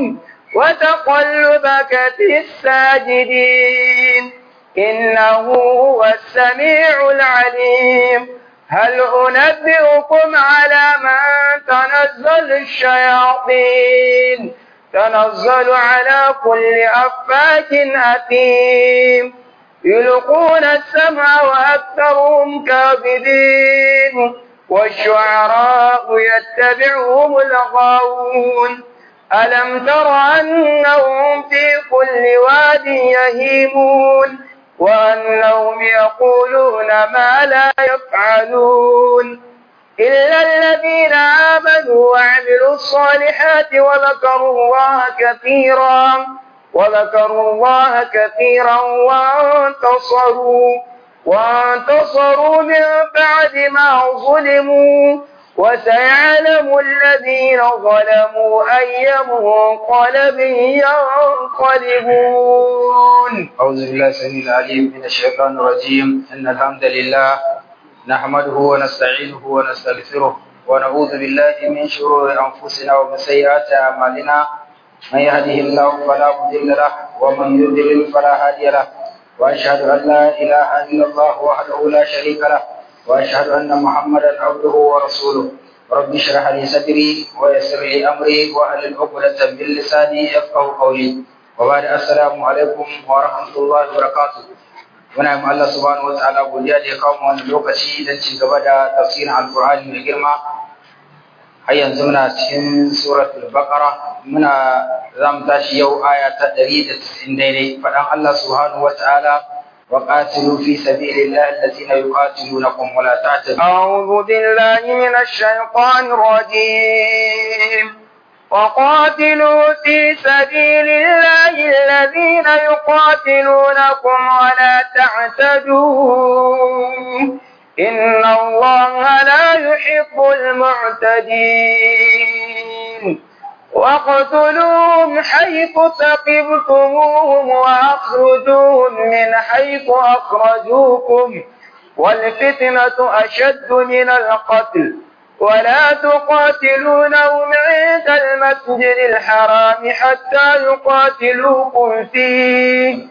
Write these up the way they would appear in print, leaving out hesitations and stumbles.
وتقلبك في الساجدين إنه هو السميع العليم هل أنبئكم على من تنزل الشياطين تنزل على كل أفاك أثيم يلقون السمع وأكثرهم كاذبين والشعراء يتبعهم الغاوون ألم تر أنهم في كل واد يهيمون وأنهم يقولون ما لا يفعلون إلا الذين آمنوا وعملوا الصالحات وذكروا الله كثيرا وانتصروا من بعد ما ظلموا وسيعلم الذين ظلموا أي منقلب ينقلبون. أعوذ بالله السميع العليم من الشيطان الرجيم إن الحمد لله نحمده ونستعينه ونستغفره ونعوذ بالله من شرور أنفسنا ومن سيئات أعمالنا من يهده الله فلا مضل له ومن يضلل فلا هادي له وأشهد أن لا إله إلا الله وحده لا شريك له وأشهد أن محمدا عبده ورسوله رب اشرح لي صدري ويسر لي أمري واحلل عقدة من لساني يفقهوا قولي وبعد السلام عليكم ورحمة الله وبركاته. muna yi Allah subhanahu wa ta'ala godiya da ya kawo mu wannan lokaci don ci gaba da tafsirin alkur'ani mai girma. Har yanzu muna cikin suratul baqara za mu tashi yau aya ta 190 daidai faɗan Allah subhanahu wa ta'ala wa qatilu fi sabilillahi allazina yuqatilunakum wa la ta'tadu. A'udhu billahi minash shaitanir rajim. وقاتلوا في سبيل الله الذين يقاتلونكم ولا تعتدوا إن الله لا يحب المعتدين واقتلوهم حيث ثقفتموهم وأخرجوهم من حيث أخرجوكم والفتنة أشد من القتل ولا تقاتلونهم عند المسجد الحرام حتى يقاتلوكم فيه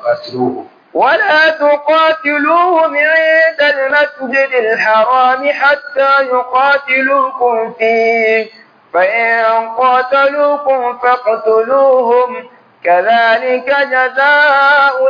ولا تقاتلوهم عند المسجد الحرام حتى يقاتلوكم فيه فإن قاتلوكم فاقتلوهم كذلك جزاء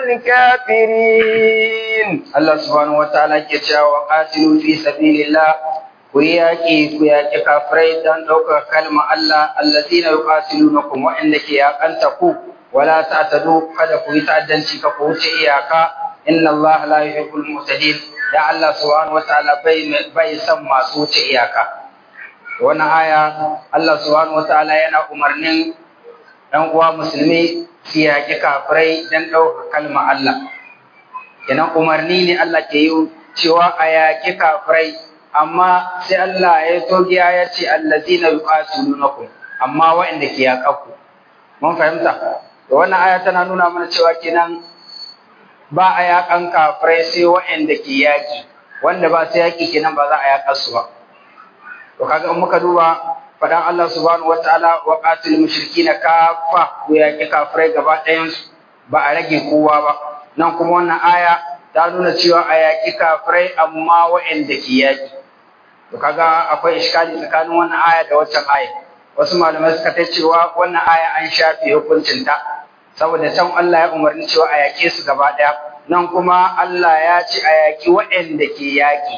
الكافرين. الله سبحانه وتعالى يقول وقاتلوا في سبيل الله ku yaƙi kafirai don ɗaukar kalmar Allah allazina yuqatilunakum wa'anda ke yaƙanta ku wala ta'tadu kada ku yi ta'addanci ka ku wuce iyaka inna Allah la yuhibbul mu'tadin ya Allah subhanahu wataala bai san masu wuce iyaka. Wannan aya Allah subhanahu wataala yana umarnin ɗan uwa musulmi su yaƙi kafirai don ɗaukar kalmar Allah. Kenan umarni ne Allah ke yi cewa a yaƙi kafirai amma sai Allah ya togiya ya ce allazina yuqatilunakum amma waɗanda ke yaƙaku. Mun fahimta? Da wannan aya tana nuna mana cewa kenan ba a yaƙan kafirai sai waɗanda ke yaƙi, wanda ba sai yaƙi kenan ba za a yaƙa su ba. To kaga in muka duba faɗan Allah subhanahu wataala wa qatilul mushrikina kaffa ku yaƙi kafirai gaba ɗayansu ba a rage kowa ba. Nan kuma wannan aya ta nuna cewa a yaƙi kafirai amma waɗanda ke yaƙi. To kaga akwai iskali tsakanin wannan aya da waccan aya. Wasu malamai suka ta cewa wannan aya an shafe hukuncinta saboda can Allah ya umarni cewa a yaƙe su gaba ɗaya. Nan kuma Allah ya ce a yaƙi waɗanda ke yaƙi.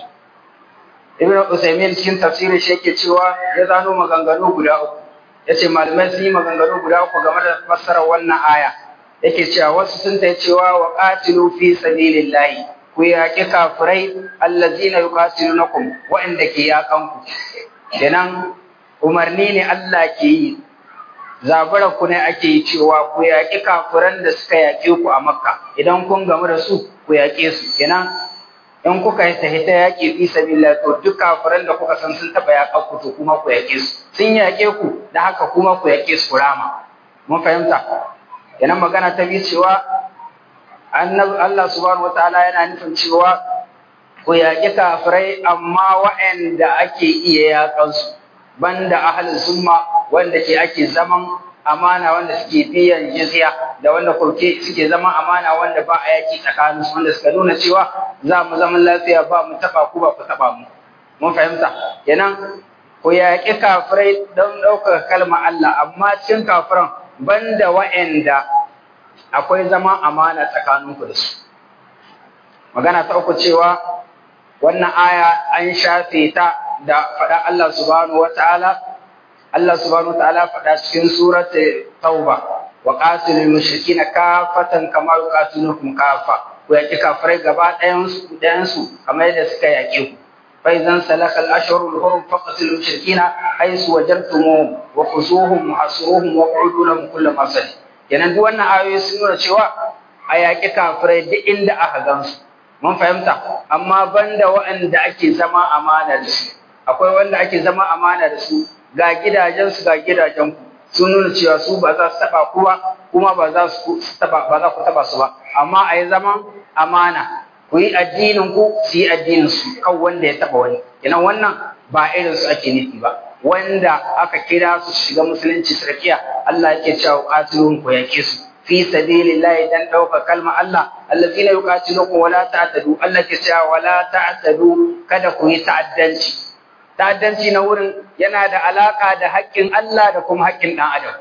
Ibn Usaymin cikin tafsirin shi yake cewa ya zano maganganu guda uku. Ya ce malamai sun yi maganganu guda uku game da fassarar wannan aya. Yake cewa wasu sun ta cewa wa qatilu fi sabilillahi ku yaƙi kafirai allazina yuqatilunakum waɗanda ke yaƙan ku. Kenan umarni ne Allah ke yi, zabura ku ne ake yi cewa ku yaƙi kafiran da suka yaƙe ku a Makka, idan kun gamu da su ku yaƙe su. Kenan in kuka yi ta yaƙi fi sabilillah to duk kafiran da kuka san sun taɓa yaƙan ku to kuma ku yaƙe su. Sun yaƙe ku da haka kuma ku yaƙe su ku rama. Mun fahimta? Kenan magana ta bi cewa Allah subhanahu wataala yana nufin cewa ku yaƙi kafirai amma waɗanda ake iya yaƙansu banda ahlus sunna wanda ake zaman amana wanda suke biyan jizya da wanda suke zama amana wanda ba a yaki tsakanin su, wanda suka nuna cewa za mu zaman lafiya ba mu taba ku ba ku taba mu. Mun fahimta kenan ku yaƙi kafirai don ɗaukar kalmar Allah, amma cikin kafiran banda wa'anda akwai zaman amana tsakaninku da su. Magana ta uku cewa wannan aya an shafe ta da faɗa Allah subhanahu wata'ala. Allah subhanahu wata'ala faɗa cikin surat Tauba, wa qatilul mushrikina kafatan kama yuqatilukum kafa. Ku yaƙi kafirai gaba ɗayan su kamar yadda suka yaƙe ku. Fa idan salaka al-ashhurul hurum faqtilul mushrikina haythu wajadtumuhum wa khuzuhum wa hasruhum wa qudu lahum kull masal. Kenan duk wannan ayoyi sun nuna cewa a yaƙi kafirai duk inda aka gansu. Mun fahimta, amma banda waɗanda ake zama amana da su. Akwai wanda ake zama amana da su ga gidajensu ga gidajenku, sun nuna cewa su ba za su taba ku ba, kuma ba za ku taba su ba, amma a yi zaman amana, ku yi addinin ku su yi addinin su, kan wanda ya taba wani. Kenan wannan ba irin su ake nufi ba, wanda aka kira su shiga musulunci sarkiya, Allah yake cewa qatiluhum ku yake su fi sabilillahi dan dauka kalma Allah, allazina yuqatilukum wala ta'tadu, Allah ke cewa wala ta'tadu, kada ku yi ta'addanci. Ta'addanci na wurin yana da alaka da haƙƙin Allah da kuma haƙƙin ɗan adam.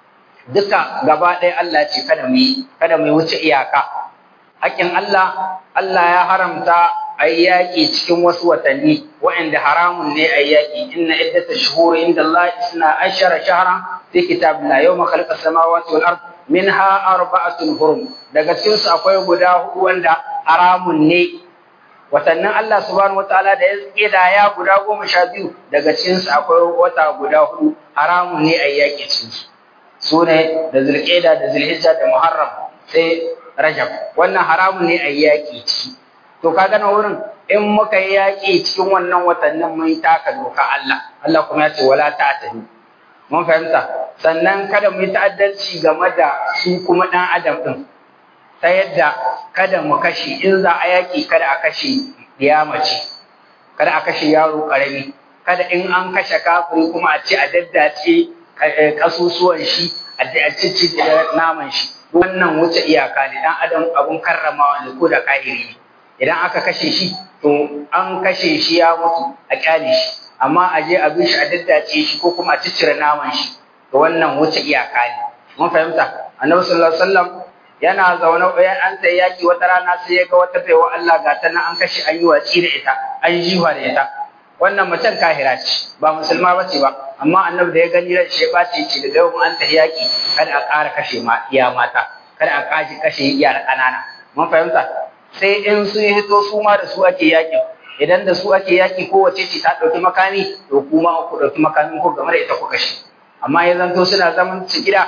Duka gaba ɗaya Allah ce kada mu wuce iyaka. Haƙƙin Allah, Allah ya haramta a yi yaƙi cikin wasu watanni waɗanda haramun ne a yi yaƙi. Inna iddata shuhuri inda Allah isna ashara shahran fi kitabillah yawma khalaqa samawati wal ard minha arba'atun hurum. Daga cikin su akwai guda huɗu wanda haramun ne. Watannin Allah subhanahu wataala da ya kidaya guda 12, daga cikin su akwai wata guda 4 haramun ne a yaƙi cikin su. Su ne da Zulqa'da da Zulhijja da Muharram sai Rajab. Wannan haramun ne a yaƙi ciki. To kaga na wurin in muka yi yaƙi cikin wannan watannin mun taka doka Allah. Allah kuma ya ce wala ta'tadu. Mun fahimta. Sannan kada mu yi ta'addanci game da su kuma ɗan adam ɗin. Ta yadda kada mu kashe, in za a yaƙi kada a kashe mace, kada a kashe yaro ƙarami, kada in an kashe kafiri kuma a ce a daddace ƙasusuwan shi, a cici naman shi. Wannan wuce iyaka ne, ɗan adam abun karramawa ne ko da ƙahiri ne. Idan aka kashe shi, to an kashe shi ya mutu a ƙyale shi, amma a je a bi shi a daddace shi ko kuma a ciccire naman shi, to wannan wuce iyaka ne. Mun fahimta, Annabi sallallahu alaihi wasallam yana zaune an sai yaki wata rana sai ya ga wata baiwa Allah ga ta nan an kashe an yi watsi da ita, an jiwa da ita. Wannan macen kahira ce, ba musulma ba ce ba, amma Annabi da ya gani ran shi ya bace ce daga yau an ta yaki kada a ƙara kashe iya mata, kada a kashe yara ƙanana. Mun fahimta, sai in sun hito su ma da su ake yakin. Idan da su ake yaki kowace ce ta ɗauki makami, to kuma ku ɗauki makamin ku game da ita ku kashe. Amma ya zanto suna zaman su gida,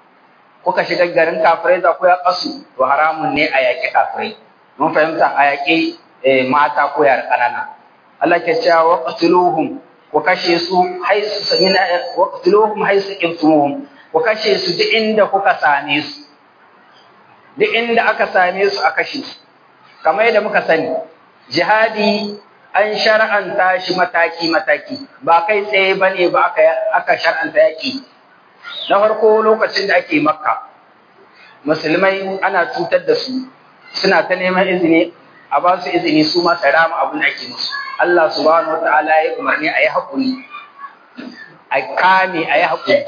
kuka shiga garin kafirai za ku ya kasu, to haramun ne a yaƙi kafirai. Mun fahimta, a yaƙi mata ko yara ƙanana. Allah ke cewa waqtuluhum, ku kashe su haisu samina, waqtuluhum haisu qimtumuhum, ku kashe su duk inda kuka same su. Duk inda aka same su a kashe su. Kamar yadda muka sani, jihadi an shar'anta shi mataki-mataki, ba kai tsaye bane ba aka shar'anta yaƙi. Na farko lokacin da ake Makka, musulmai ana cutar da su, suna ta neman izini, a ba su izini su ma su rama abin da ake musu. Allah subhanahu wata'ala ya umarni a yi haƙuri, a kame a yi haƙuri.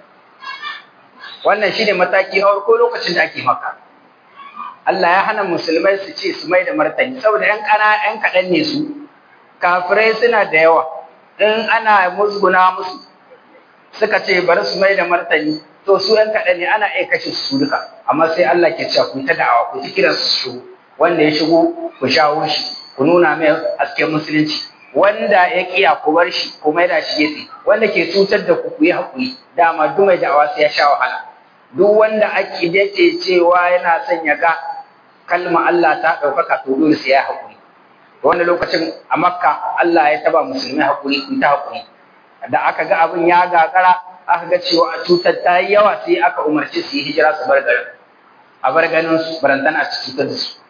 Wannan shi ne mataki na farko lokacin da ake Makka. Allah ya hana musulmai su ce su mai da martani, saboda ‘yan kaɗan ne su, kafirai suna da yawa, in ana musguna musu suka ce bari su mai da martani, to su ‘yan kaɗan ne ana iya kashe su duka, amma sai Allah ke cewa ku ta da'awa, ku ta kiran su shigo, wanda ya shigo ku shawo shi, ku nuna mai hasken musulunci, wanda ya kiya ku bar shi, ku mai da shi gefe, wanda ke cutar da ku yi haƙuri, dama duk mai da'awa sai ya sha wahala. Duk wanda ake dace cewa yana son ya ga kalma Allah ta ɗaukaka, to dole sai ya haƙuri. Wannan lokacin a Makka Allah ya taba musulmai haƙuri, ku ta haƙuri. Da aka ga abin ya gagara, aka ga cewa a cutar ta yi yawa, sai aka umarci su yi hijira su bar garin, a bar ganin su barantana a cutar da su.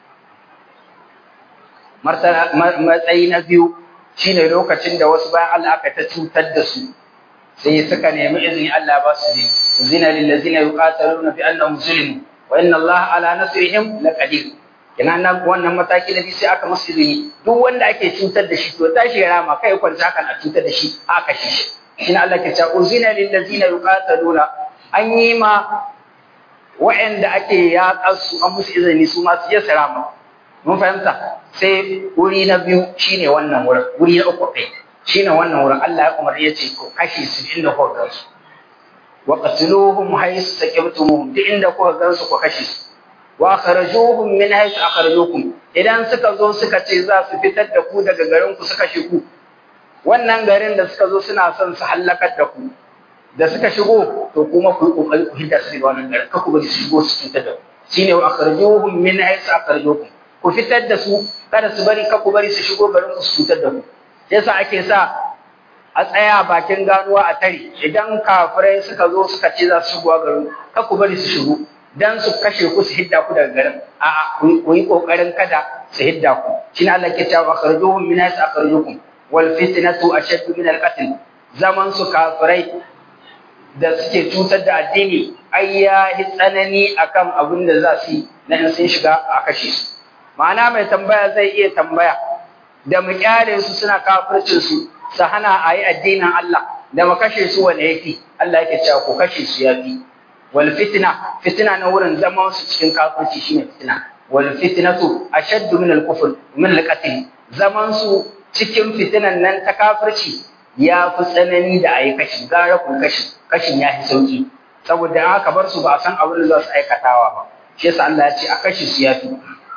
Matsayi na biyu shine lokacin da wasu bayan Allah aka ta cutar da su, sai suka nemi izini Allah ba su izini. zina lil ladzina yuqataluna bi annahum zulimu wa inna Allah ala nasrihim laqadir. Kenan nan wannan mataki na biyu sai aka musu izini duk wanda ake cutar da shi to tashi ya rama kai kwanta kan a cutar da shi aka shi shine Allah ke cewa uzina lil ladzina yuqataluna an yi ma wa'anda ake yaƙar su an musu izini su ma su yi rama. Mun fahimta sai wuri na biyu shine wannan wurin wuri na uku kai shine wannan wurin Allah ya umarni ya ce ko kashi su inda kuka gansu wa qatiluhum haythu saqibtumuhum duk inda kuka gansu ku kashe su wa akhrajuhum min haythu akhrajukum idan suka zo suka ce za su fitar da ku daga garin ku suka shigo wannan garin da suka zo suna son su halakar da ku da suka shigo to kuma ku kokari ku hidda su daga wannan garin ka ku bari su shigo su fitar da ku shine wa akhrajuhum min haythu akhrajukum ku fitar da su kada su bari ka ku bari su shigo garin ku su fitar da ku yasa ake sa a tsaya bakin ganuwa a tare idan kafirai suka zo suka ce za su shigo garin ka ku bari su shigo dan su kashe ku su hidda ku daga garin a'a ku yi kokarin kada su hidda ku shine Allah ke cewa akhrijuhum min haythu akhrijukum wal fitnatu ashaddu min al qatl zaman su kafirai da suke cutar da addini ai ya tsanani akan abin da za su yi na in sun shiga a kashe su ma'ana mai tambaya zai iya tambaya da mu kyale su suna kafircin su su hana a yi addinin Allah da mu kashe su wanda yake Allah yake cewa ku kashe su yafi wal fitna na wurin zaman su cikin kafirci shine fitna wal fitnatu ashaddu min al kufr min al qatl zaman su cikin fitinan nan ta kafirci ya fi tsanani da ayi kashi gara ku kashin ya fi sauki saboda aka bar su ba san abin da za su aikatawa ba shi yasa Allah ya ce a kashi su yafi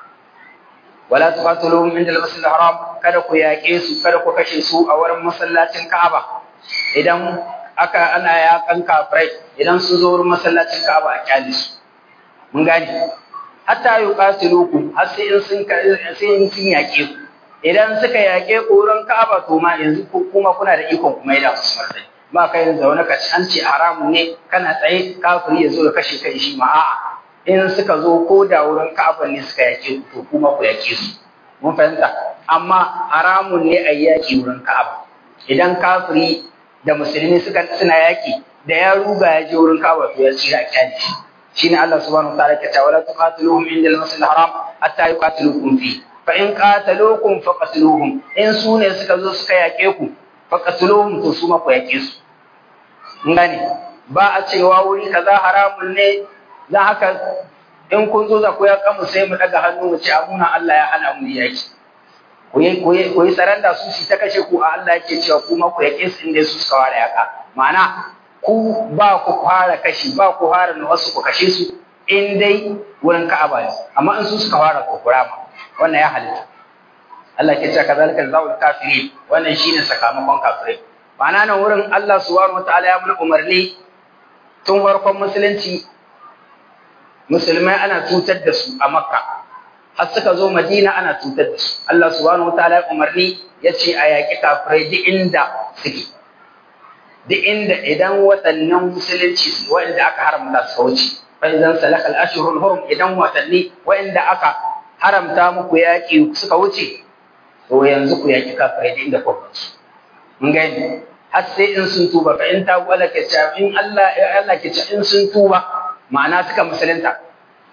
wala tuqatiluhum inda al-masjid al-haram kada ku yaƙe su kada ku kashe su a wurin masallacin Ka'aba idan ana yaƙan kafirai idan sun zo wurin masallacin Ka'aba a kyale su mun gani hatta yuqatilukum har sai in sun yaƙe ku idan suka yaƙe ku wurin Ka'aba to ma yanzu kuma kuna da ikon kuma da su martani ba kai yanzu zaune ka ci an ce haramun ne kana tsaye kafiri ya zo ya kashe kai shi ma a'a in suka zo ko da wurin Ka'aba ne suka yake ku to kuma ku yake su mun fahimta amma haramun ne a yaki wurin Ka'aba idan kafiri da musulmi suna yaki da ya ruga ya je wurin Ka'aba to ya tsira a kyale shi shine Allah subhanahu wa ta'ala ke cewa la tuqatiluhum inda al-masjid al-haram hatta yuqatilukum fi fa in qataluukum faqatiluhum in su ne suka zo suka yake ku faqatiluhum to su ma ku yake su mun gane ba a cewa wuri kaza haramun ne dan haka in kun zo za ku ya kamu sai mu daga hannu mu ce amuna Allah ya hana mu yaki ku yi saranda su ta kashe ku a Allah yake cewa kuma ku yake su inda su suka ware yaka ma'ana ku ba ku fara kashi ba ku fara na wasu ku kashe su in dai wurin Ka'aba ne amma in su suka fara ku kurama wannan ya halitta Allah ke cewa kazalika zaul kafiri wannan shine sakamakon kafirai ma'ana nan wurin Allah subhanahu wataala ya mun umarni tun farkon musulunci musulmai ana cutar da su a Makka har suka zo Madina ana cutar da su Allah subhanahu wataala ya umarni yace a yaki kafirai duk inda suke duk inda idan waɗannan musulunci wanda aka haramta su wuce fa idan salaka al-ashhurul hurum idan watanni wanda aka haramta muku yaki suka wuce to yanzu ku yaki kafirai duk inda kuka su mun gani har sai in sun tuba fa in ta wala ke cewa in Allah ke cewa in sun tuba ma'ana suka musulunta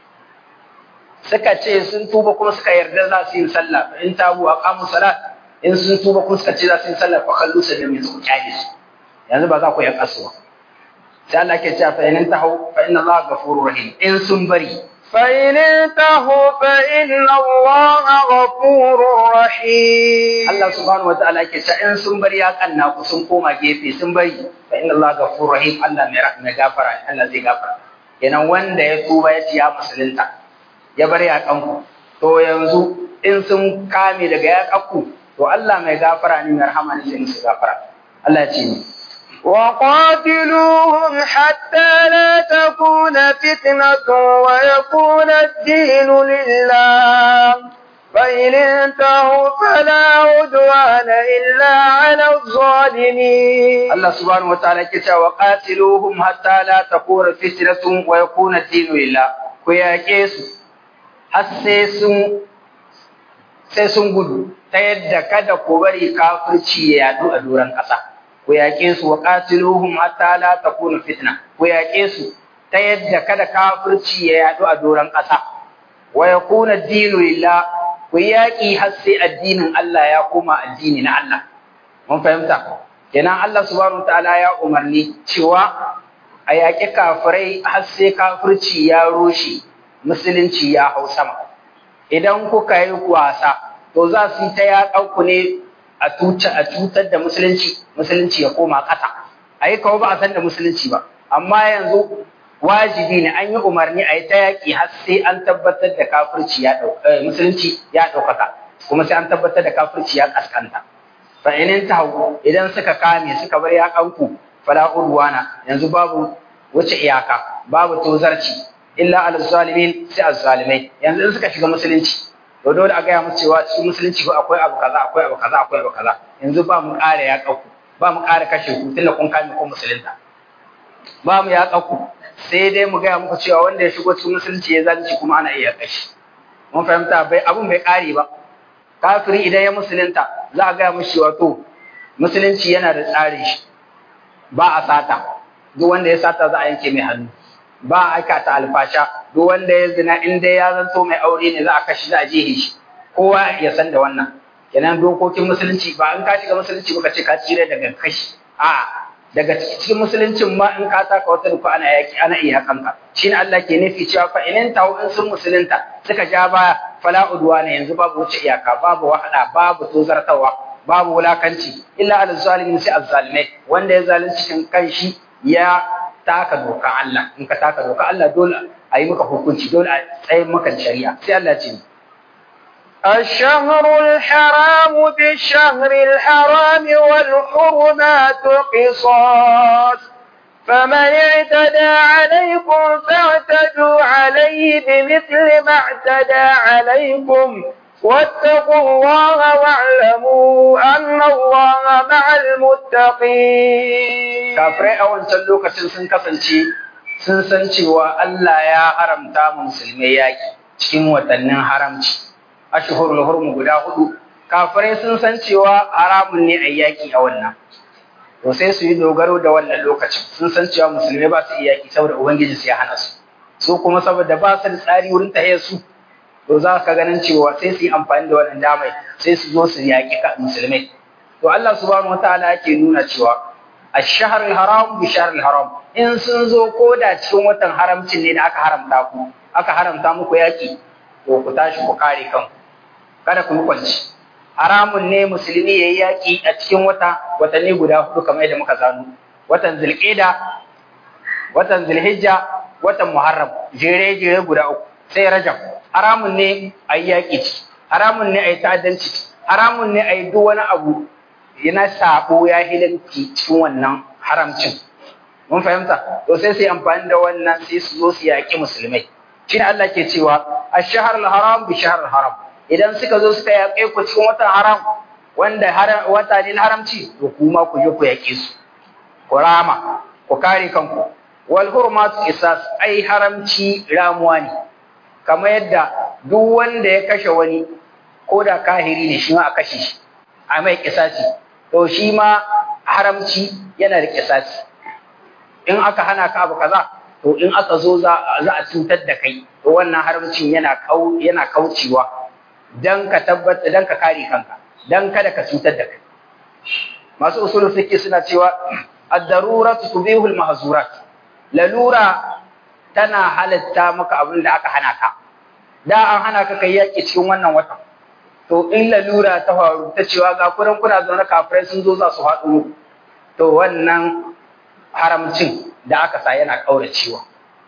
suka ce sun tuba kuma suka yarda za su yi sallah in tabu aqamu salat in sun tuba kuma suka ce za su yi sallah fa kallu sallam yanzu ku kyale su yanzu ba za ku yi kasuwa sai Allah ke cewa fa in tahu fa inna Allah ghafurur rahim in sun bari fa in tahu fa inna Allah ghafurur rahim Allah subhanahu wataala ke cewa in sun bari ya kanna ku sun koma gefe sun bari fa inna Allah ghafurur rahim Allah mai gafara Allah zai gafara kenan wanda ya tuba ya ci ya musulunta ya bar yaƙanku to yanzu in sun kame daga yaƙanku to Allah mai gafara ne mai rahama ne sai musu gafara Allah ya ce ni وقاتلوهم حتى لا تكون فتنة ويكون الدين لله فإن انتهوا فلا عدوان إلا على الظالمين الله سبحانه وتعالى كتاب وقاتلوهم حتى لا تكون فتنة ويكون الدين لله ويا كيسو har sai sun gudu ta yadda kada ku bari kafirci ya yadu a doron ƙasa ku yaƙe su wa qatiluhum hatta la takuna fitna ku yaƙe su ta yadda kada kafirci ya yaɗu a doron ƙasa wa yakuna ad-dinu lillah ku yaƙi har sai addinin Allah ya koma addini na Allah mun fahimta kenan Allah subhanahu wataala ya umarni cewa a yaƙi kafirai har sai kafirci ya rushe musulunci ya hau sama idan kuka yi wasa to za su yi ta yaƙan ku ne a cutar da musulunci ya koma ƙasa a yi kawo ba a san da musulunci ba amma yanzu wajibi ne an yi umarni a yi ta yaƙi har sai an tabbatar da kafirci musulunci ya ɗaukaka kuma sai an tabbatar da kafirci ya ƙasƙanta fa in tahu idan suka kame suka bar yaƙanku fala udwana yanzu babu wuce iyaka babu tozarci illa al zalimin sai azzalimai yanzu in suka shiga musulunci to dole a gaya musu cewa cikin musulunci ko akwai abu kaza akwai abu kaza akwai abu kaza yanzu ba mu ƙara yaƙanku ba mu ƙara kashe ku tunda kun kame ku musulunta ba mu yaƙanku sai dai mu gaya muku cewa wanda ya shigo cikin musulunci ya zalunci kuma ana iya kashi mun fahimta abun bai ƙare ba kafiri idan ya musulunta za a gaya mishi wato musulunci yana da tsarin shi ba a sata duk wanda ya sata za a yanke mai hannu ba a aikata alfasha duk wanda ya zina in dai ya zanto mai aure ne za a kashi za a jehe shi kowa ya san da wannan kenan dokokin musulunci ba in ka shiga musulunci ba ka ce ka tsire daga kashi a daga cikin musuluncin ma in ka taka wata duka ana yaki ana iya kanka shine Allah ke nufi cewa fa in tahu in sun musulunta suka ja baya fala udwana yanzu babu wuce iyaka babu wahada babu tozartawa babu wulakanci illa al zalimin sai azzalimai wanda ya zalunci kanshi ya taka doka Allah in ka taka doka Allah dole a yi maka hukunci dole a tsaye maka shari'a sai Allah ce الشهر الحرام بالشهر الحرام والحرمات قصاص فمن اعتدى عليكم فاعتدوا عليه بمثل ما اعتدى عليكم واتقوا الله واعلموا أن الله مع المتقين kafirai a wancan lokacin sun kasance sun san cewa Allah ya haramta musulmai yaki cikin watannin haramci ashhurul hurum guda 4 kafirai sun san cewa haramun ne a yaki a wannan to sai su yi dogaro da wannan lokacin sun san cewa musulmai ba su iya yaki saboda ubangiji sai ya hana su kuma saboda ba su da tsari wurin tahiyar su to za ka ganin cewa sai su yi amfani da wannan damai sai su zo su yaki musulmai to Allah subhanahu wataala yake nuna cewa ash-shahr al-haram bi shahr al-haram in sun zo koda cikin watan haramcin ne da aka haramta muku yaki to ku tashi ku kare kanku kada ku kwanci haramun ne musulmi yayi yaki a cikin watanni guda 4 kamar yadda muka zano watan zulqa'da watan zulhijja watan muharram jere guda 3 sai rajab haramun ne ayi yaki haramun ne ayi ta'addanci haramun ne ayi duk wani abu yana sabo ya hilanci cikin wannan haramcin mun fahimta to sai amfani da wannan sai su zo su yaki musulmai shine Allah ke cewa ash-shahr al-haram bi shahr al-haram idan suka zo suka yaƙe ku cikin watan haram wanda wata ne na haramci to kuma ku je ku yaƙe su ku rama ku kare kanku wal hurmat qisas ai haramci ramuwa ne kamar yadda duk wanda ya kashe wani ko da kahiri ne shi ma a kashe shi a mai qisasi to shi ma haramci yana da qisasi in aka hana ka abu kaza to in aka zo za a cutar da kai to wannan haramcin yana kaucewa dan ka tabbata dan ka kare kanka dan kada ka cutar da kai masu usulul fiqh suna cewa ad-daruratu tubihu al-mahzurat lalura tana halatta maka abin da aka hana ka da an hana ka kai yaki cikin wannan watan to in lalura ta faru ta cewa ga kuna zaune kafirai sun zo za su haɗu to wannan haramcin da aka sa yana kauracewa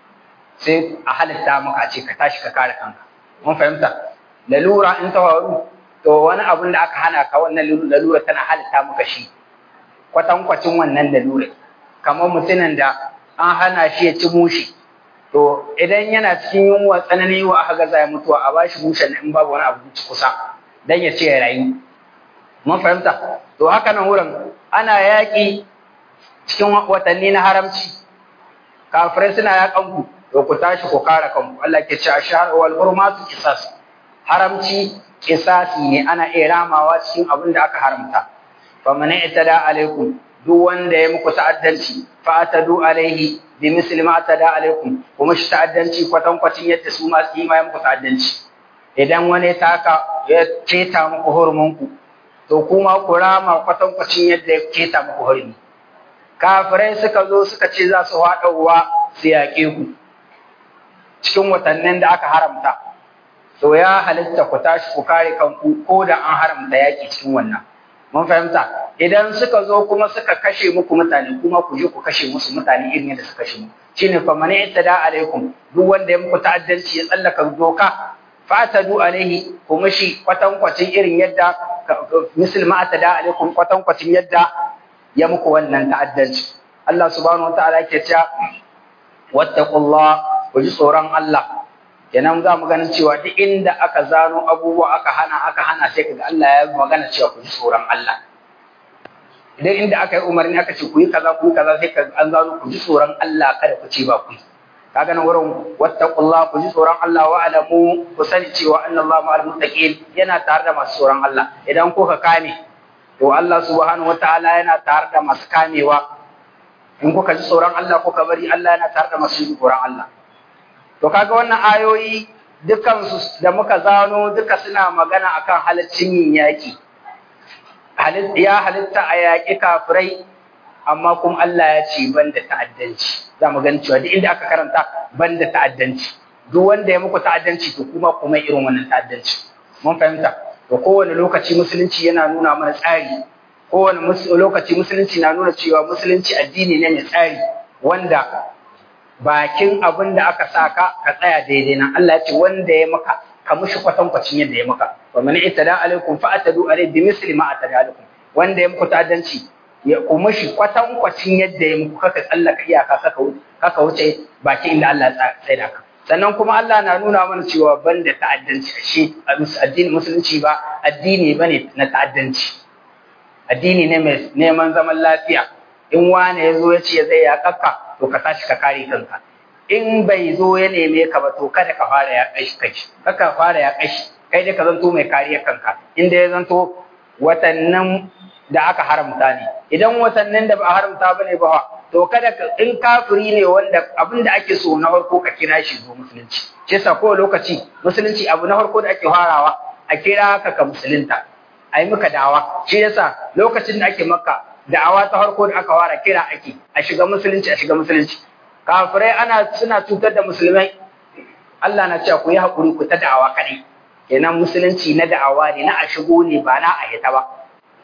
sai a halitta maka ce ka tashi ka kare kanka mun fahimta lalura in ta faru to wani abun da aka hana ka wannan lalura tana halitta maka shi kwatankwacin wannan lalura kamar mutumin da an hana shi ya ci mushi to idan yana cikin yunwa tsananin yunwa aka ga zai mutuwa a bashi mushen in babu wani abu kusa dan ya ce ya rayu mun fahimta to haka nan wurin ana yaƙi cikin watanni na haramci kafirai suna yaƙan ku to ku tashi ku kare kanku Allah ke cewa shahr wal hurmatu qisas haramci qisasi ne ana iya ramawa cikin abin da aka haramta fa man itada alaikum duk wanda ya muku ta'addanci fa atadu alaihi bi misli ma atada alaikum kuma shi ta'addanci kwatankwacin yadda su ma su yi ma muku ta'addanci idan wani taka ya keta muku hurmunku to kuma ku rama kwatankwacin yadda ya keta muku hurmi kafirai suka zo suka ce za su haɗa ruwa su yaƙe ku cikin watannin da aka haramta to ya halitta ku tashi ku kare kanku ko da an haramta yaƙi cikin wannan mun fahimta idan suka zo kuma suka kashe muku mutane kuma ku je ku kashe musu mutane irin yadda suka kashe mu shine fa man ittada alaikum duk wanda ya muku ta'addanci ya tsallaka doka fatadu alaihi kuma shi kwatankwacin irin yadda misal ma atada alaikum kwatankwacin yadda ya muku wannan ta'addanci Allah subhanahu wataala yake cewa wattaqullah ku ji tsoron Allah kenan za mu ganin cewa duk inda aka zano abubuwa aka hana sai kaga Allah ya magana cewa ku ji tsoron Allah idan inda aka yi umarni aka ce ku yi kaza sai kaga an zano ku ji tsoron Allah kada ku ce ba ku kaga nan wurin wattaqullah ku ji tsoron Allah wa alamu ku sani cewa annallaha ma'al muttaqin yana tare da masu tsoron Allah idan kuka kame to Allah subhanahu wataala yana tare da masu kamewa in kuka ji tsoron Allah kuka bari Allah yana tare da masu tsoron Allah to kaga wannan ayoyi dukan su da muka zano duka suna magana akan halaccin yin yaki ya halitta a yaki kafirai amma kuma Allah ya ce banda ta'addanci za mu gani cewa duk inda aka karanta banda ta'addanci duk wanda ya muku ta'addanci to kuma irin wannan ta'addanci mun fahimta to kowane lokaci musulunci yana nuna mana tsari kowane lokaci musulunci na nuna cewa musulunci addini ne mai tsari wanda bakin abin da aka saka ka tsaya daidai nan Allah ya ce wanda ya maka ka mushi kwatankwacin yadda ya maka wa man itada alaikum fa atadu alaihi bimisli ma atada alaikum wanda ya muku ta'addanci ya kuma shi kwatankwacin yadda ya muku kaka tsallaka iyaka kaka wuce bakin inda Allah ya tsaya ka sannan kuma Allah na nuna mana cewa banda ta'addanci shi addinin musulunci ba addini bane na ta'addanci addini ne mai neman zaman lafiya in wane ya zo ya ce zai ya kakka to ka tashi ka kare kanka in bai zo ya neme ka ba to kada ka fara ya kashi kaka fara ya kashi kai dai ka zanto mai kariyar kanka inda ya zanto watannin da aka haramta ne idan watannin da ba a haramta ba ne ba to kada in kafiri ne wanda abin da ake so na farko ka kira shi zo musulunci shi yasa ko lokaci musulunci abu na farko da ake farawa a kira ka musulunta a yi maka da'awa shi yasa lokacin da ake maka da'awa ta farko da aka fara kira ake a shiga musulunci kafirai suna cutar da musulmai Allah na cewa ku yi haƙuri ku ta da'awa kadai kenan musulunci na da'awa ne na a shigo ne ba na a hita ba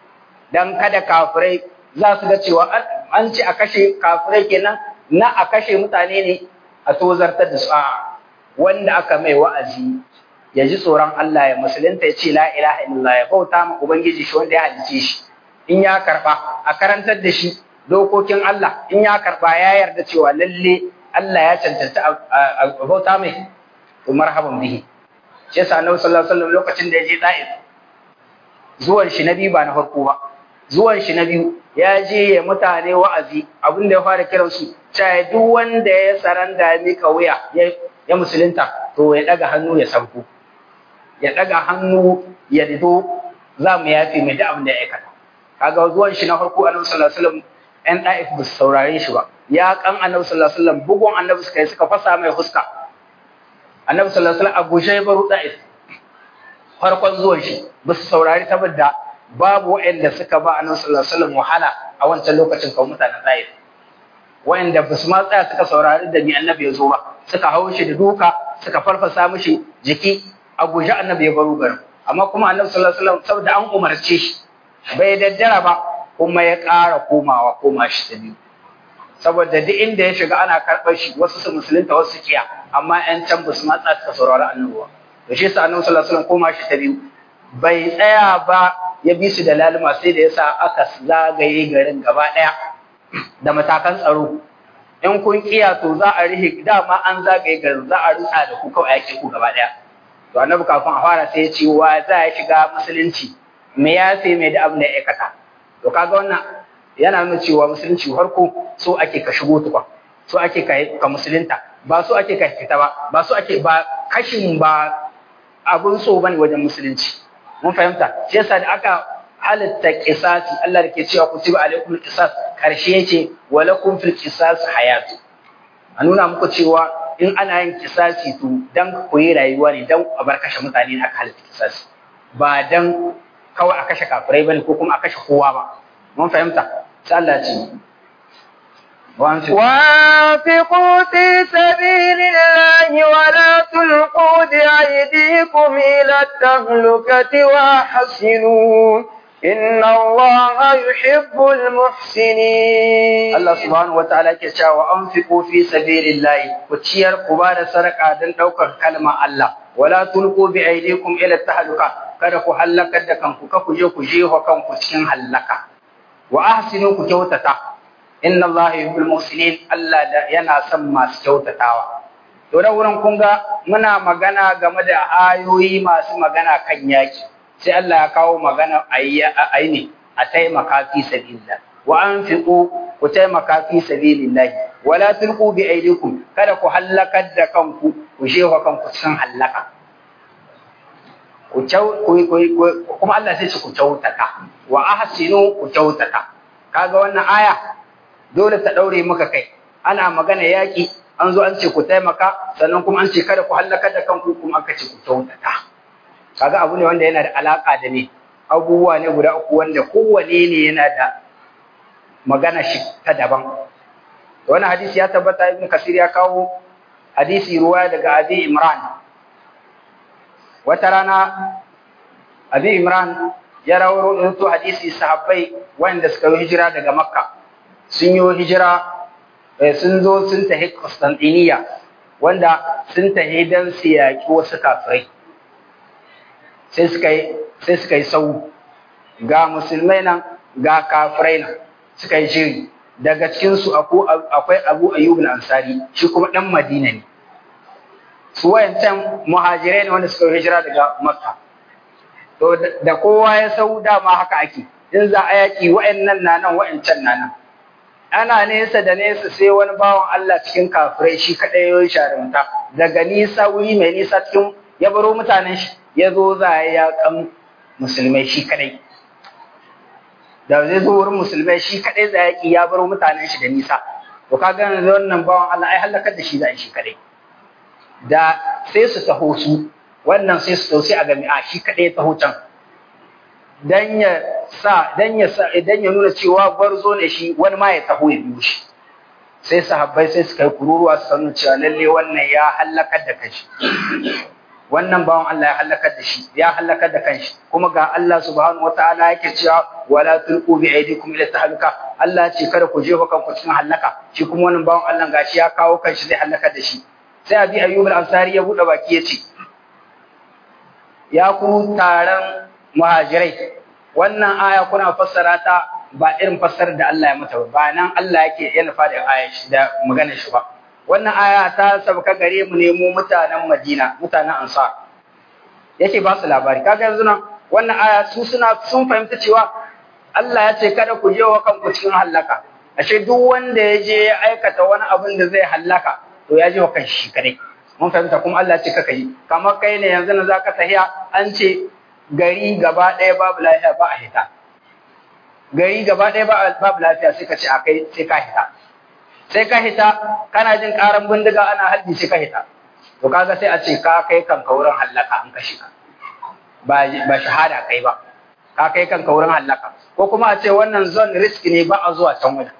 dan kada kafirai za su ga cewa an ce a kashe kafirai kenan na a kashe mutane ne a tozartar da su a wanda aka mai wa'azi ya ji tsoron Allah ya musulunta ya ce la ilaha illallah ya bauta ma ubangiji shi wanda ya halice shi in ya karba a karantar da shi dokokin Allah in ya karba ya yarda cewa lalle Allah ya cancanta a bauta mai to marhaban bihi shi yasa Annabi sallallahu alaihi wasallam lokacin da ya je Taif zuwan shi na biyu ba na farko ba zuwan shi na biyu ya je ya mutane wa'azi abinda ya fara kiran su cewa duk wanda ya saranda ya mika wuya ya musulunta to ya daga hannu ya sanko ya daga hannu ya dido za mu yafi mai da abin da ya aikata kaga zuwan shi na farko Annabi sallallahu alaihi wasallam ɗan Taif ba su saurare shi ba ya kan Annabi sallallahu alaihi wasallam bugun Annabi suka fasa mai huska Annabi sallallahu alaihi wasallam Abu Shaybar Taif farkon zuwan shi ba su saurari saboda babu waɗanda suka ba Annabi sallallahu alaihi wasallam wahala a wancan lokacin kan mutanen Taif waɗanda ba su ma tsaya suka saurari da ni Annabi ya zo ba suka hawo shi da duka suka farfasa mishi jiki a guje Annabi ya baro garin amma kuma Annabi sallallahu alaihi wasallam saboda an umarce shi bai daddara ba kuma ya ƙara koma shi ta biyu saboda duk inda ya shiga ana karɓar shi wasu su musulunta wasu su kiya amma ƴan can ba su ma tsaya suka saurari Annabi ba to shi yasa Annabi sallallahu alaihi wasallam koma shi ta biyu bai tsaya ba ya bi su da laluma sai da yasa aka zagaye garin gaba ɗaya da matakan tsaro in kun kiya to za a rihe dama an zagaye garin za a rutsa da ku kawai ake ku gaba ɗaya to Annabi kafin a fara sai ya ce wa za ya shiga musulunci me ya sai mai da abin da ya aikata to kaga wannan yana nuna cewa musulunci farko so ake ka shigo tukwa so ake ka musulunta ba so ake ka fita ba so ake ba kashin ba abun so bane wajen musulunci mun fahimta shi yasa da aka halitta qisasi Allah da ke cewa kutiba alaikum qisas karshe yace walakum fil qisas hayatu a nuna muku cewa in ana yin qisasi to dan koyi rayuwa ne dan a bar kashe mutane ne aka halitta qisasi ba dan kawai a kashe kafirai bane ko kuma a kashe kowa ba mun fahimta sai Allah ya ce وأنفقوا في سبيل الله ولا تلقوا بأيديكم إلى التهلكة وأحسنوا إن الله يحب المحسنين. الله سبحانه وتعالى كشا وأنفقوا في سبيل الله وتشير قبار سرق عدن أوكر كلمة الله ولا تلقوا بأيديكم إلى التهلكة kada ku hallakar da kanku ka ku je ku jeho kanku cikin hallaka wa ahsinu ku kyautata inna Allah yuhibbul muhsinin Allah da yana son masu kyautatawa to da wurin kun ga muna magana game da ayoyi masu magana kan yaki sai Allah ya kawo magana aini a taimaka fi sabilillah wa anfiqu ku taimaka fi sabilillah wala tulqu bi aydikum kada ku hallakar da kanku ku jeho kanku cikin hallaka kuma Allah sai ce ku kyautata wa ahsinu ku kyautata kaga wannan aya dole ta daure maka kai ana magana yaki an zo an ce ku taimaka sannan kuma an ce kada ku halaka da kanku kuma aka ce ku kyautata kaga abu ne wanda yana da alaka da ne abubuwa ne guda uku wanda kowane ne yana da magana shi ta daban wannan hadisi ya tabbata Ibn Kasir ya kawo hadisi ruwaya daga Abi Imran wata rana Abi Imran ya rawaito hadisi sahabbai wanda suka yi hijira daga Makka sun yi hijira sun zo sun tafi Constantinople wanda sun tafi dan su yaki wasu kafirai sai suka yi sau ga musulmai nan ga kafirai nan suka yi jiri daga cikin su akwai Abu Ayyub al-Ansari shi kuma dan Madina ne su wayancan muhajirai ne wanda suka hijira daga Makka to da kowa ya sau dama haka ake in za a yaki wayannan nan wayancan nan ana nesa da nesa sai wani bawan Allah cikin kafirai shi kadai yayin sharumta daga nisa wuri mai nisa cikin ya baro mutanen shi ya zo za ya kan musulmai shi kadai da zai zo wurin musulmai shi kadai za yaki ya baro mutanen shi da nisa to kaga yanzu wannan bawan Allah ai halakar da shi za shi kadai da sai su taho su wannan sai su tausi a gami'a shi kadai taho can dan ya nuna cewa gwarzo ne shi wani ma ya taho ya biyo shi sai sahabbai sai suka yi kururuwa su sanu cewa lalle wannan ya halakar da kanshi wannan bawan Allah ya halakar da shi ya halakar da kanshi kuma ga Allah subhanahu wataala yake cewa wala tulqu bi aydikum ila tahluka Allah ya ce kada ku jefa kanku cikin halaka shi kuma wannan bawan Allah gashi ya kawo kanshi zai halakar da shi sai Abi Ayyub al-Ansari ya bude baki ya ce ya ku taron muhajirai wannan aya kuna fassara ta ba irin fassarar da Allah ya mata ba nan Allah yake ya nufa da aya shi da maganar shi ba wannan aya ta sabka gare mu ne mu mutanen Madina mutanen Ansar yake ba su labari kaga yanzu nan wannan aya sun fahimta cewa Allah ya ce kada ku je wa kanku cikin halaka ashe duk wanda ya je ya aikata wani abin da zai halaka to ya je wa kanshi kadai mun fahimta kuma Allah ya ce kaka yi kamar kai ne yanzu na zaka tahiya an ce gari gaba ɗaya babu lafiya ba a hita gari gaba ɗaya babu lafiya sai ka ce akai sai ka hita kana jin karan bindiga ana halbi sai ka hita to kaga sai a ce ka kai kanka wurin hallaka an kashe ka ba shahada kai ba ka kai kanka wurin hallaka ko kuma a ce wannan zone risk ne ba a zuwa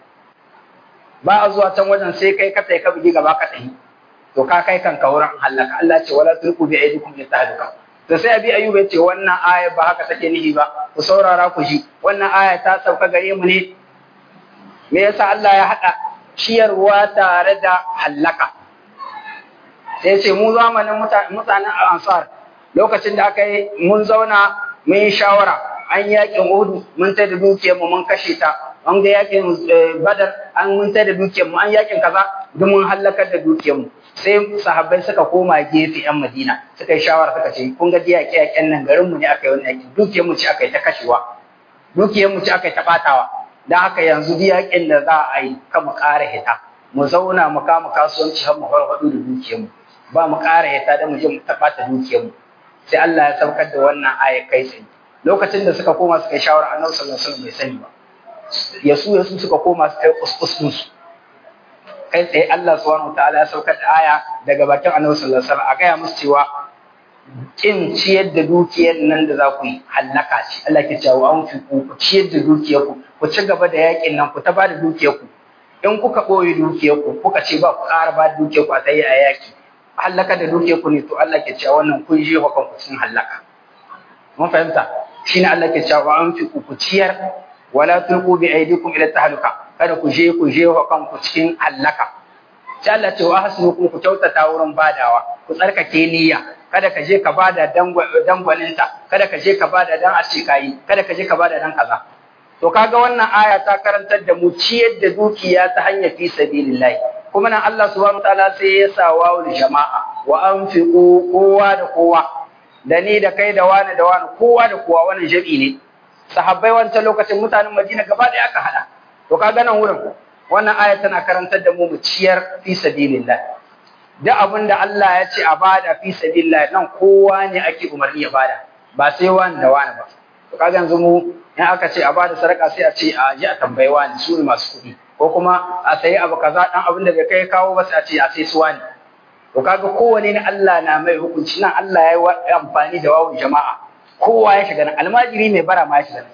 can wajen sai kai ka tai ka bugi gaba ka tahi to ka kai kanka wurin hallaka Allah ce wala tulqu bi aydikum ila tahluka to sai Abi Ayyub ya ce wannan aya ba haka take nihi ba ku saurara ku ji wannan aya ta sauka gare mu ne me yasa Allah ya hada ciyarwa tare da hallaka sai ce mu zamanin mutanen Ansar lokacin da aka yi mun zauna mun yi shawara an yakin Uhud mun tada dukiyar mu mun kashe ta an ga yakin Badar an mun tada dukiyar mu an yakin kaza duk mun halakar da dukiyar mu sai sahabbai suka koma gefe yan Madina suka yi shawara suka ce kun ga yaƙe-yaƙen nan garin mu ne aka yi wannan yaƙi dukiyar mu ce aka yi ta kashewa dukiyar mu ce aka yi ta batawa dan haka yanzu yaƙin da za a yi kan mu ƙara hita mu zauna mu kama kasuwanci har mu farfaɗo da dukiyar mu ba mu ƙara hita da mu je mu taɓata dukiyar mu sai Allah ya saukar da wannan aya kai tsaye lokacin da suka koma suka yi shawara Annabi sallallahu alaihi wasallam bai sani ba yasu suka koma suka yi kuskus su kai tsaye Allah subhanahu wataala ya saukar da aya daga bakin Annabi sallallahu alaihi wasallam a gaya musu cewa kin ciyar da dukiyar nan da za ku yi hallaka ce Allah ke cewa an fi ku ciyar da dukiyar ku ci gaba da yakin nan ku ta ba da dukiyar ku in kuka ɓoye dukiyar ku kuka ce ba ku ƙara ba da dukiyar ku a tsaye a yaki hallaka da dukiyar ku ne to Allah ke cewa wannan kun je wa kanku sun hallaka mun fahimta shine Allah ke cewa an fi ku ciyar wala tulqu bi aydikum ila tahluka kada ku je wa kanku cikin hallaka sai Allah ce wa hasnu ku kyautata wurin badawa ku tsarkake niyya kada ka je ka bada dangwalinta kada ka je ka bada dan a ce kai kada ka je ka bada dan kaza to kaga wannan aya ta karantar da mu ciyar da dukiya ta hanyar fi sabilillah kuma nan Allah subhanahu wataala sai ya sa wawul jama'a wa anfiqu kowa da kowa da ni da kai da wani kowa da kowa wannan jabi ne sahabbai wancan lokacin mutanen Madina gaba ɗaya aka hada to kaga nan wurin wannan aya tana karantar da mu ciyar fi sabilillah da abin da Allah ya ce a bada fi sabilillah nan kowa ne ake umarni ya bada ba sai wani da wani ba to kaga yanzu mu in aka ce a bada sadaka sai a ce a ji a tambayi wani su ne masu kuɗi ko kuma a sayi abu kaza dan abin da bai kai kawo ba sai a ce a sai su wani to kaga kowane ne Allah na mai hukunci nan Allah ya yi amfani da wawun jama'a kowa ya shiga nan almajiri mai bara ma ya shiga nan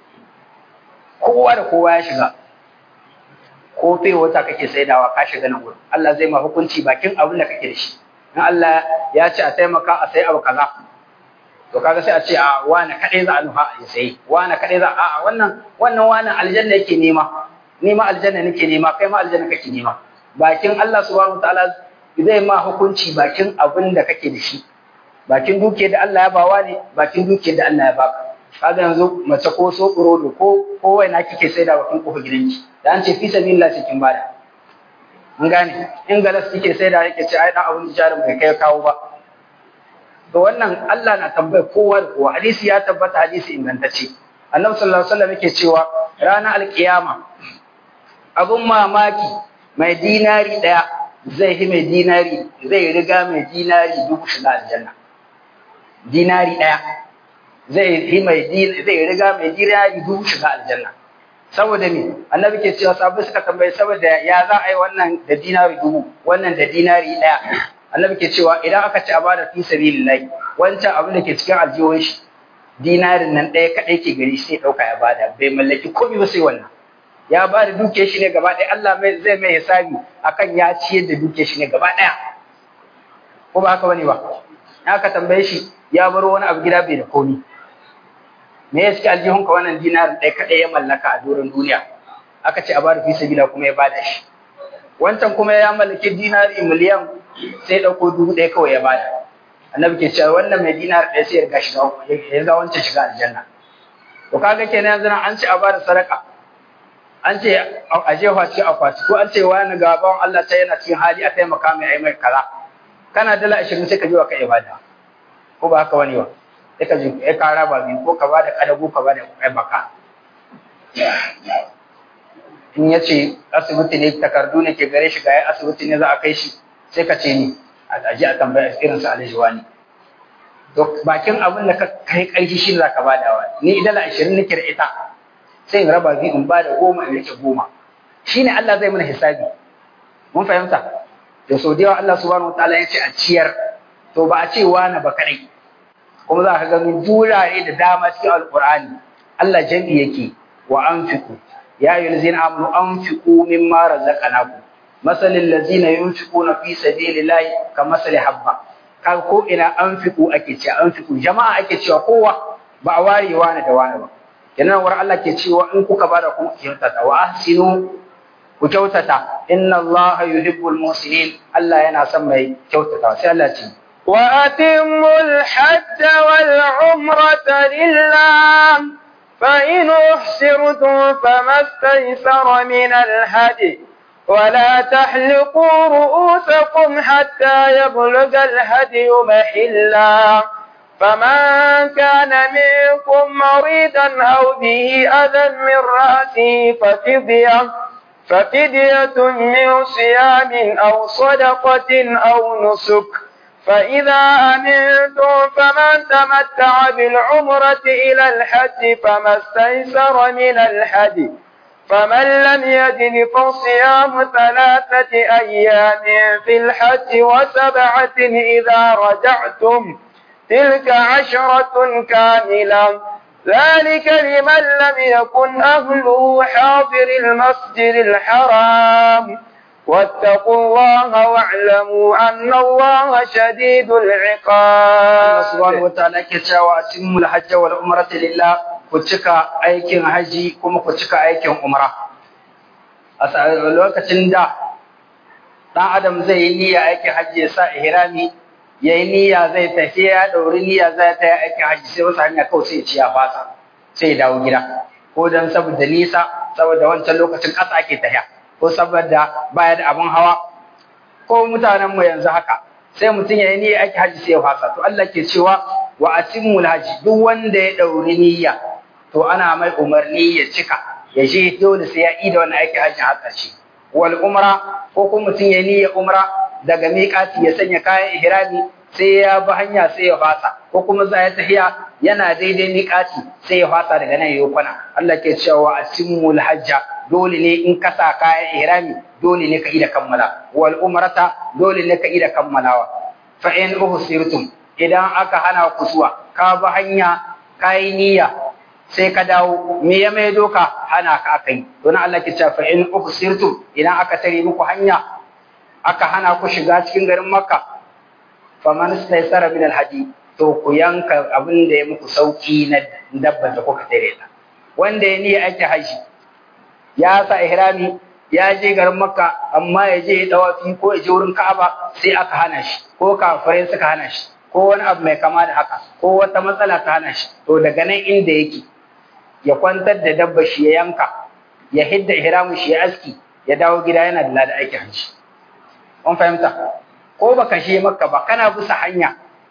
kowa da kowa ya shiga ko fe wata kake saidawa ka shiga nan gurin Allah zai ma hukunci bakin abin da kake da shi in Allah ya ce a taimaka a sayi abu kaza to kaga sai a ce a wani kadai za a nufa ya sayi wani kadai za a wannan wani aljanna yake nema aljanna nake nema kai ma aljanna kake nema bakin Allah subhanahu wataala zai ma hukunci bakin abin da kake da shi bakin dukiyar da Allah ya bawa ne bakin dukiyar da Allah ya baka kaga yanzu mace ko so rodo ko waina kike saida bakin kofar gidanki da an ce fi sabilillah cikin bada mun gane in galas kike saida yake ce ai dan abun jarin bai kai kawo ba to wannan Allah na tambayar kowa da kowa hadisi ya tabbata hadisi ingantacce Annabi sallallahu alaihi wasallam yake cewa ranar alkiyama abun mamaki mai dinari daya zai riga mai dinari dubu shiga aljanna dinari daya zai riga mai dinari dubu shiga aljanna saboda me annabi ke cewa sahabbai suka tambaye saboda ya za a yi wannan da dinari dubu wannan da dinari daya annabi ke cewa idan aka ci a bada fi sabilillah wancan abin da ke cikin aljihun shi dinarin nan daya kadai ke gari sai dauka ya bada bai mallaki komai ba sai wannan ya bada dukiyar shi ne gaba daya Allah zai mai hisabi akan ya ciyar da dukiyar shi ne gaba daya ko ba haka bane ba aka tambaye shi ya bar wani abu gida bai da komai me ya suke aljihunka wannan dinar ɗaya kaɗai ya mallaka a doron duniya aka ce a bada fi sabila kuma ya bada shi wancan kuma ya mallaki dinari miliyan sai ɗauko 1,000 kawai ya bada annabi ke cewa wannan mai dinar ɗaya sai ya riga wancan shiga aljanna to kaga kenan yanzu an ce a bada sadaka an ce a jefa cikin akwati ko an ce wani gaban Allah ta yana cikin hali a taimaka mai ai mai kaza kana dala 20 sai ka je wa ka ibada ko ba haka wani ba sai ka ji ka raba biyu ko ka bada kadago ka bada kai baka in yace asibiti ne takardu ne ke gare shi ga asibiti ne za a kai shi sai ka ce ni a ji a tambaya irin su aljiwani to bakin abin da ka kai karshi shi za ka badawa ni dala 20 nake da ita sai in raba biyu in bada 10 in rike 10 shine Allah zai mana hisabi mun fahimta da sau da yawa Allah subhanahu wataala ya ce a ciyar to ba a ce wani ba kadai kuma za ka gani durare da dama cikin alqur'ani Allah jami yake wa anfiqu ya ayyuhallazina amanu anfiqu mimma razaqnakum masalil ladzina yunfiquna fi sabilillahi kamasali habba kaga ko ina anfiqu ake cewa anfiqu jama'a ake cewa kowa ba a ware wani da wani ba kenan war Allah ke cewa in kuka bada ku kyautata wa ahsinu ku kyautata inna Allah yuhibbul muhsinin Allah yana son mai kyautata sai Allah ce وأتموا الحج والعمرة لله فإن أحسرتم فما استيسر من الهدي ولا تحلقوا رؤوسكم حتى يبلغ الهدي محلا فمن كان منكم مريضا أو به أذى من رأسه ففدية من صيام أو صدقة أو نسك فإذا أمنتم فمن تمتع بالعمرة إلى الحج فما استيسر من الحج فمن لم يجد فصيام 3 أيام في الحج و7 إذا رجعتم تلك 10 كاملة ذلك لمن لم يكن أهله حاضر المسجد الحرام واتقوا الله واعلموا أن الله شديد العقاب. الله سبحانه وتعالى كتشاوى أتم الحج والعمرة لله كتشكا أيكين حجي كما كتشكا أيكين عمرة. أسأل lokacin da ɗan adam zai yi niyya aikin hajji ya sa ihrami ya yi niyya zai tafi ya ɗauri niyya zai ta yi aikin hajji sai wasu hanya kawai sai ya ci ya fasa sai ya dawo gida ko don saboda nisa saboda wancan lokacin ƙasa ake tafiya ko saboda baya da abin hawa ko mutanen mu yanzu haka sai mutum ya yi niyya aikin hajji sai ya fasa to Allah ke cewa wa atimul hajji duk wanda ya ɗauri niyya to ana mai umarni ya cika ya je dole sai ya yi da wannan aikin hajji har ƙarshe wal umra ko kuma mutum ya niyya umra daga miƙati ya sanya kayan ihrami sai ya bi hanya sai ya fasa ko kuma za ya tafiya yana daidai miƙati sai ya fasa daga nan yayi kwana Allah ke cewa atimul hajja dole ne in ka sa kayan ihrami dole ne ka ida kammala wal umrata dole ne ka ida kammalawa fa in uhsirtum idan aka hana kusuwa ka bi hanya kai niyya sai ka dawo me ya mai doka hana ka akai don Allah ke cewa fa in uhsirtum idan aka tare muku hanya aka hana ku shiga cikin garin Makka faman istaysara min alhadi to ku yanka abin da ya muku sauki na dabba da kuka tare ta wanda ya niyya aiki haji ya sa ihrami ya je garin Makka amma ya je dawafi ko ya je wurin Ka'aba sai aka hana shi ko kafirai suka hana shi ko wani abu mai kama da haka ko wata matsala ta hana shi to daga nan inda yake ya kwantar da dabba shi ya yanka ya hidda ihramin shi ya aski ya dawo gida yana da ladan aikin haji an fahimta ko baka shi Makka ba kana bisa hanya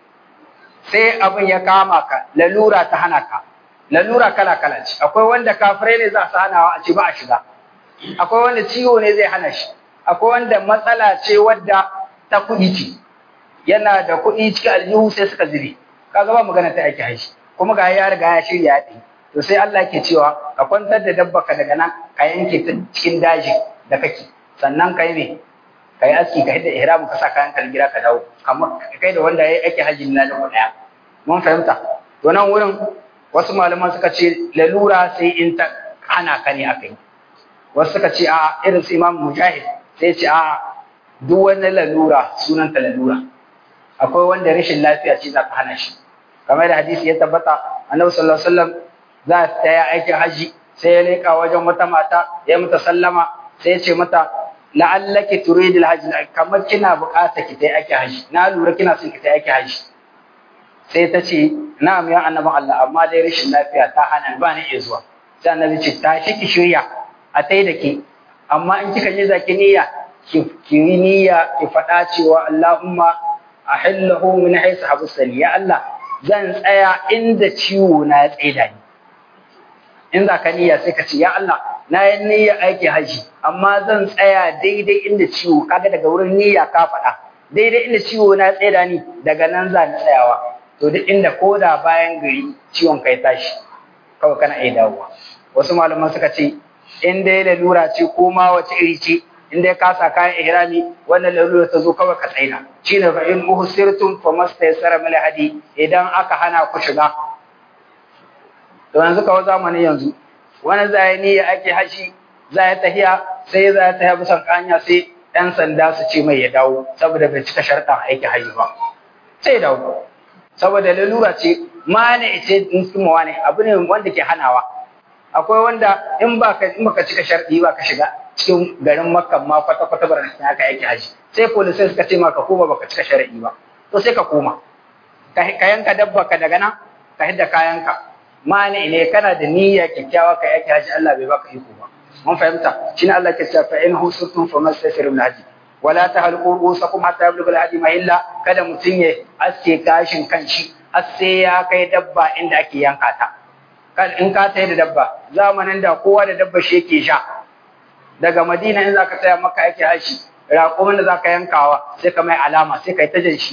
sai abin ya kama ka lalura ta hana ka lalura kala kala ce akwai wanda kafirai ne za su hanawa a ci ba a shiga akwai wanda ciwo ne zai hana shi akwai wanda matsala ce wadda ta kuɗi ce yana da kuɗi cikin aljihu sai suka zube kaga ba magana ta aiki haji kuma ga ya riga ya shirya ya ɗi to sai Allah ke cewa ka kwantar da dabba ka daga nan ka yanke ta cikin daji da kake sannan ka yi me ka yi aski ka hidda ihramu ka sa kayan ka gida ka dawo kamar kai da wanda ya ake hajji na da ɗaya mun fahimta to nan wurin wasu malaman suka ce lalura sai in ta hana ka ne aka yi wasu suka ce a irin su Imam Mujahid sai ce a duk wani lalura sunanta lalura akwai wanda rashin lafiya ce za ta hana shi kamar da hadisi ya tabbata Annabi sallallahu alaihi wasallam za ta yi aikin haji sai ya leƙa wajen wata mata ya mata sallama sai ya ce mata la'allaki turidil hajji kamar kina bukata ki ta aikin haji na lura kina son ki ta aikin haji sai ta ce na'am ya annabi Allah amma dai rashin lafiya ta hana ba ni iya zuwa sai annabi ce tashi ki shirya a tai da ke amma in kika yi zaki niyya ki yi niyya ki faɗa cewa Allahumma ahillahu min haythu habasani ya Allah zan tsaya inda ciwo na ya tsaida ni in za ka niyya sai ka ce ya Allah na yi niyya aiki haji amma zan tsaya daidai inda ciwo kaga daga wurin niyya ka faɗa daidai inda ciwo na tsaida ni daga nan za ni tsayawa to duk inda koda bayan gari ciwon kai tashi kawai kana iya dawowa wasu malaman suka ce in dai lalura ce ko ma wace iri ce in dai ka sa kayan ihrami wannan lalura ta zo kawai ka tsaina shine fa in uhsirtum famastaysara min hadi idan aka hana ku shiga to yanzu kawai zamanin yanzu wani zai niyya ake hashi zai tahiya sai zai tahiya bisan kanya sai ɗan sanda su ce mai ya dawo saboda bai cika sharɗan aiki haji ba sai dawo saboda lalura ce mane ce in kuma wani abu ne wanda ke hanawa akwai wanda in baka cika sharɗi ba ka shiga cikin garin Makka ma kwata kwata bar haka aiki haji sai police suka ce maka koma baka cika sharɗi ba to sai ka koma ka yanka dabba ka daga nan ka hidda kayanka mani ne kana da niyya kyakkyawa ka yake haji Allah bai baka iko ba mun fahimta shine Allah ke cewa fa in husutum famastasir min haji wala tahalqu rusakum hatta yablugha al-hadi mahilla kada mutun ya aske gashin kanshi har sai ya kai dabba inda ake yanka ta kad in ka tayi da dabba zamanin da kowa da dabba shi yake sha daga Madina in zaka tsaya Makka yake haji raƙumin da zaka yankawa sai ka mai alama sai kai ta jan shi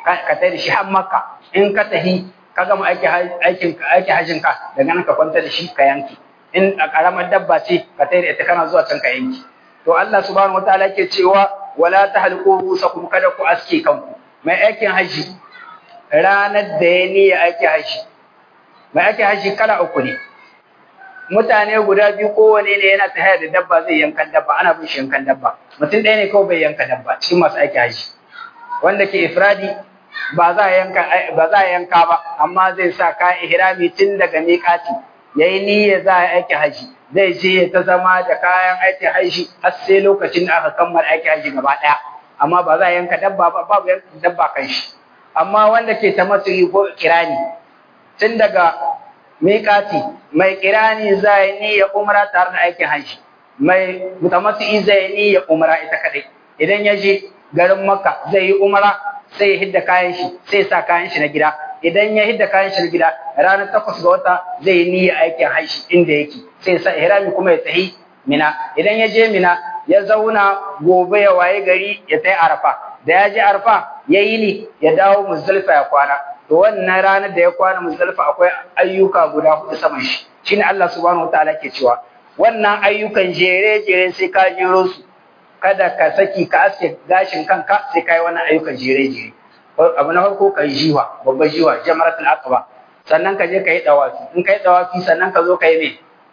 ka tai da shi har Makka in ka tahi ka gama aikin hajjin ka daga nan ka kwanta da shi ka yanki in a karamar dabba ce ka tai da ita kana zuwa can ka yanki to Allah subhanahu wataala yake cewa wala tahliqu rusakum kada ku aske kanku mai aikin haji ranar da ya niyya aikin haji mai aikin haji kala uku ne mutane guda biyu kowane ne yana ta da dabba zai yankan dabba ana bin shi yankan dabba mutum ɗaya ne kawai bai yanka dabba cikin masu aikin haji wanda ke ifradi ba za a yanka ba amma zai sa kayan ihrami tun daga miƙati yayi niyya za a aiki haji zai je ta zama da kayan aikin haji har sai lokacin da aka kammala aikin haji gaba ɗaya amma ba za a yanka dabba ba babu yanka dabba kan shi amma wanda ke tamattu'i ko kirani tun daga miƙati mai kirani zai niyya umra tare da aikin haji mai tamattu'i zai niyya umra ita kadai idan ya je garin Makka zai yi umra sai ya hidda kayan shi sai ya sa kayan shi na gida idan ya hidda kayan shi na gida ranar 8 ga wata zai yi niyya aikin haji inda yake sai ya sa ihrami kuma ya tahi Mina idan ya je Mina ya zauna gobe ya waye gari ya tayi Arafa da ya je Arafa ya yi ni ya dawo Muzdalifa ya kwana to wannan ranar da ya kwana Muzdalifa akwai ayyuka guda 4 saman shi shine Allah subhanahu wataala ke cewa wannan ayyukan jere sai ka jero su kada ka saki ka aske gashin kanka sai kai wannan ayyukan jere abu na farko kai jiwa babban jiwa jamaratul aqaba sannan ka je kai dawafi in kai dawafi sannan ka zo kai me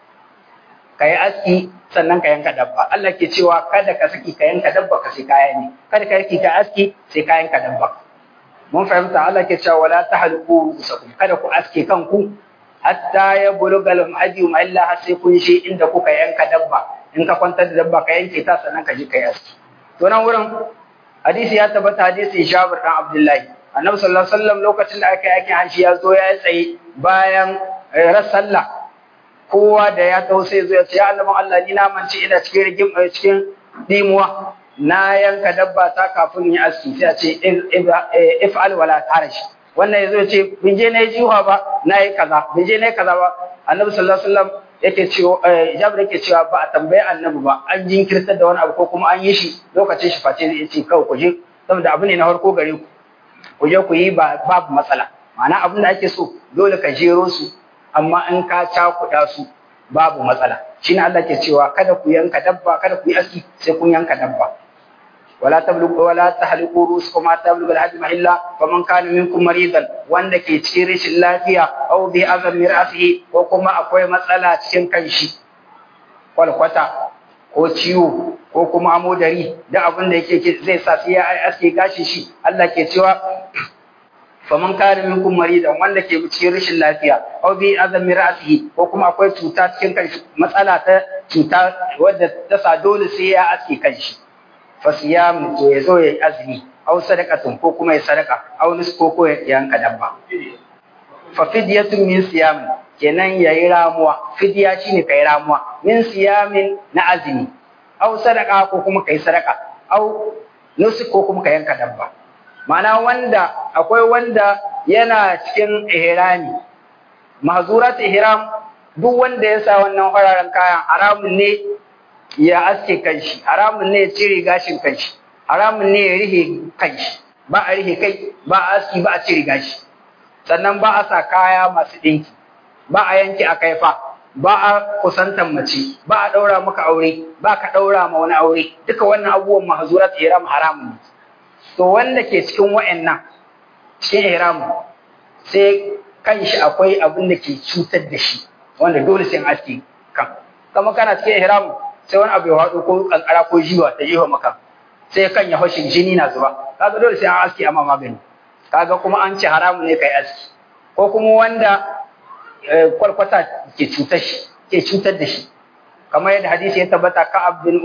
kai aski sannan ka yanka dabba Allah ke cewa kada ka saki ka yanka dabba ka sai kaya ne kada ka saki ka aski sai ka yanka dabba mun fahimta Allah ke cewa wala tahluqu rusakum kada ku aske kanku hatta ya bulugal hadi ma illa sai kun shi inda kuka yanka dabba in ka kwantar da dabba ka yanke ta sannan ka je kai aski to nan wurin hadisi ya tabbata hadisi Jabir dan Abdullahi Annabi sallallahu alaihi wasallam lokacin da aka yi aikin haji ya zo ya tsaye bayan sallah kowa da ya taho sai zo ya ce ya Annabi Allah ni na mance ina cikin dimuwa na yanka dabba ta kafin yi aski sai a ce if'al wala tarash wannan yazo ya ce bin je nayi jiwa ba nayi kaza bin je nayi kaza ba Annabi sallallahu alaihi wasallam yake cewa Jabir yake cewa ba a tambaye Annabi ba an jinkirtar da wani abu ko kuma an yi shi lokacin shi face zai ce kawai ku je saboda abu ne na farko gare ku je ku yi babu matsala ma'ana abin da ake so dole ka jero su amma in ka cakuɗa su babu matsala shine Allah ke cewa kada ku yanka dabba kada ku yi aski sai kun yanka dabba wala tahliqu rusukum ma tablughu al-hadi illa faman kana minkum maridan wanda ke cikin rashin lafiya aw bi azam ra'sihi ko kuma akwai matsala cikin kanshi kwalkwata ko ciwo ko kuma amodari da abin da yake zai sa sai ya aske gashi shi Allah ke cewa faman kana minkum maridan wanda ke cikin rashin lafiya aw bi azam ra'sihi ko kuma akwai cuta cikin kanshi matsala ta cuta wadda ta sa dole sai ya aske kanshi fasiyam to ya zo ya yi azumi aw sadaqatun ko kuma ya sadaka aw nusko ko ya yanka dabba fa fidyatun min siyam kenan yayi ramuwa fidya shine kai ramuwa min siyamin na azumi aw sadaqa ko kuma kai sadaka aw nusko ko kuma ka yanka dabba ma'ana akwai wanda yana cikin ihrami mahzurat ihram duk wanda ya sa wannan fararen kayan haramun ne ya aske kanshi haramun ne ya cire gashin kanshi haramun ne ya rihe kanshi ba a rihe kai ba a aski ba a cire gashi sannan ba a sa kaya masu ɗinki ba a yanke a kaifa ba a kusantan mace ba a ɗaura maka aure ba ka ɗaura ma wani aure duka wannan abubuwan mahzurat ihram haramun ne to wanda ke cikin wa'annan cikin ihram sai kanshi akwai abin da ke cutar da shi wanda dole sai an aske kan kama kana cikin ihram sai wani abu ya haɗu ko kankara ko jiwa ta jiwa maka sai kan ya hoshin jini na zuba kaga dole sai an aski amma magani kaga kuma an ce haramu ne kai aski ko kuma wanda kwalkwata ke cutar da shi kamar yadda hadisi ya tabbata Ka'ab bin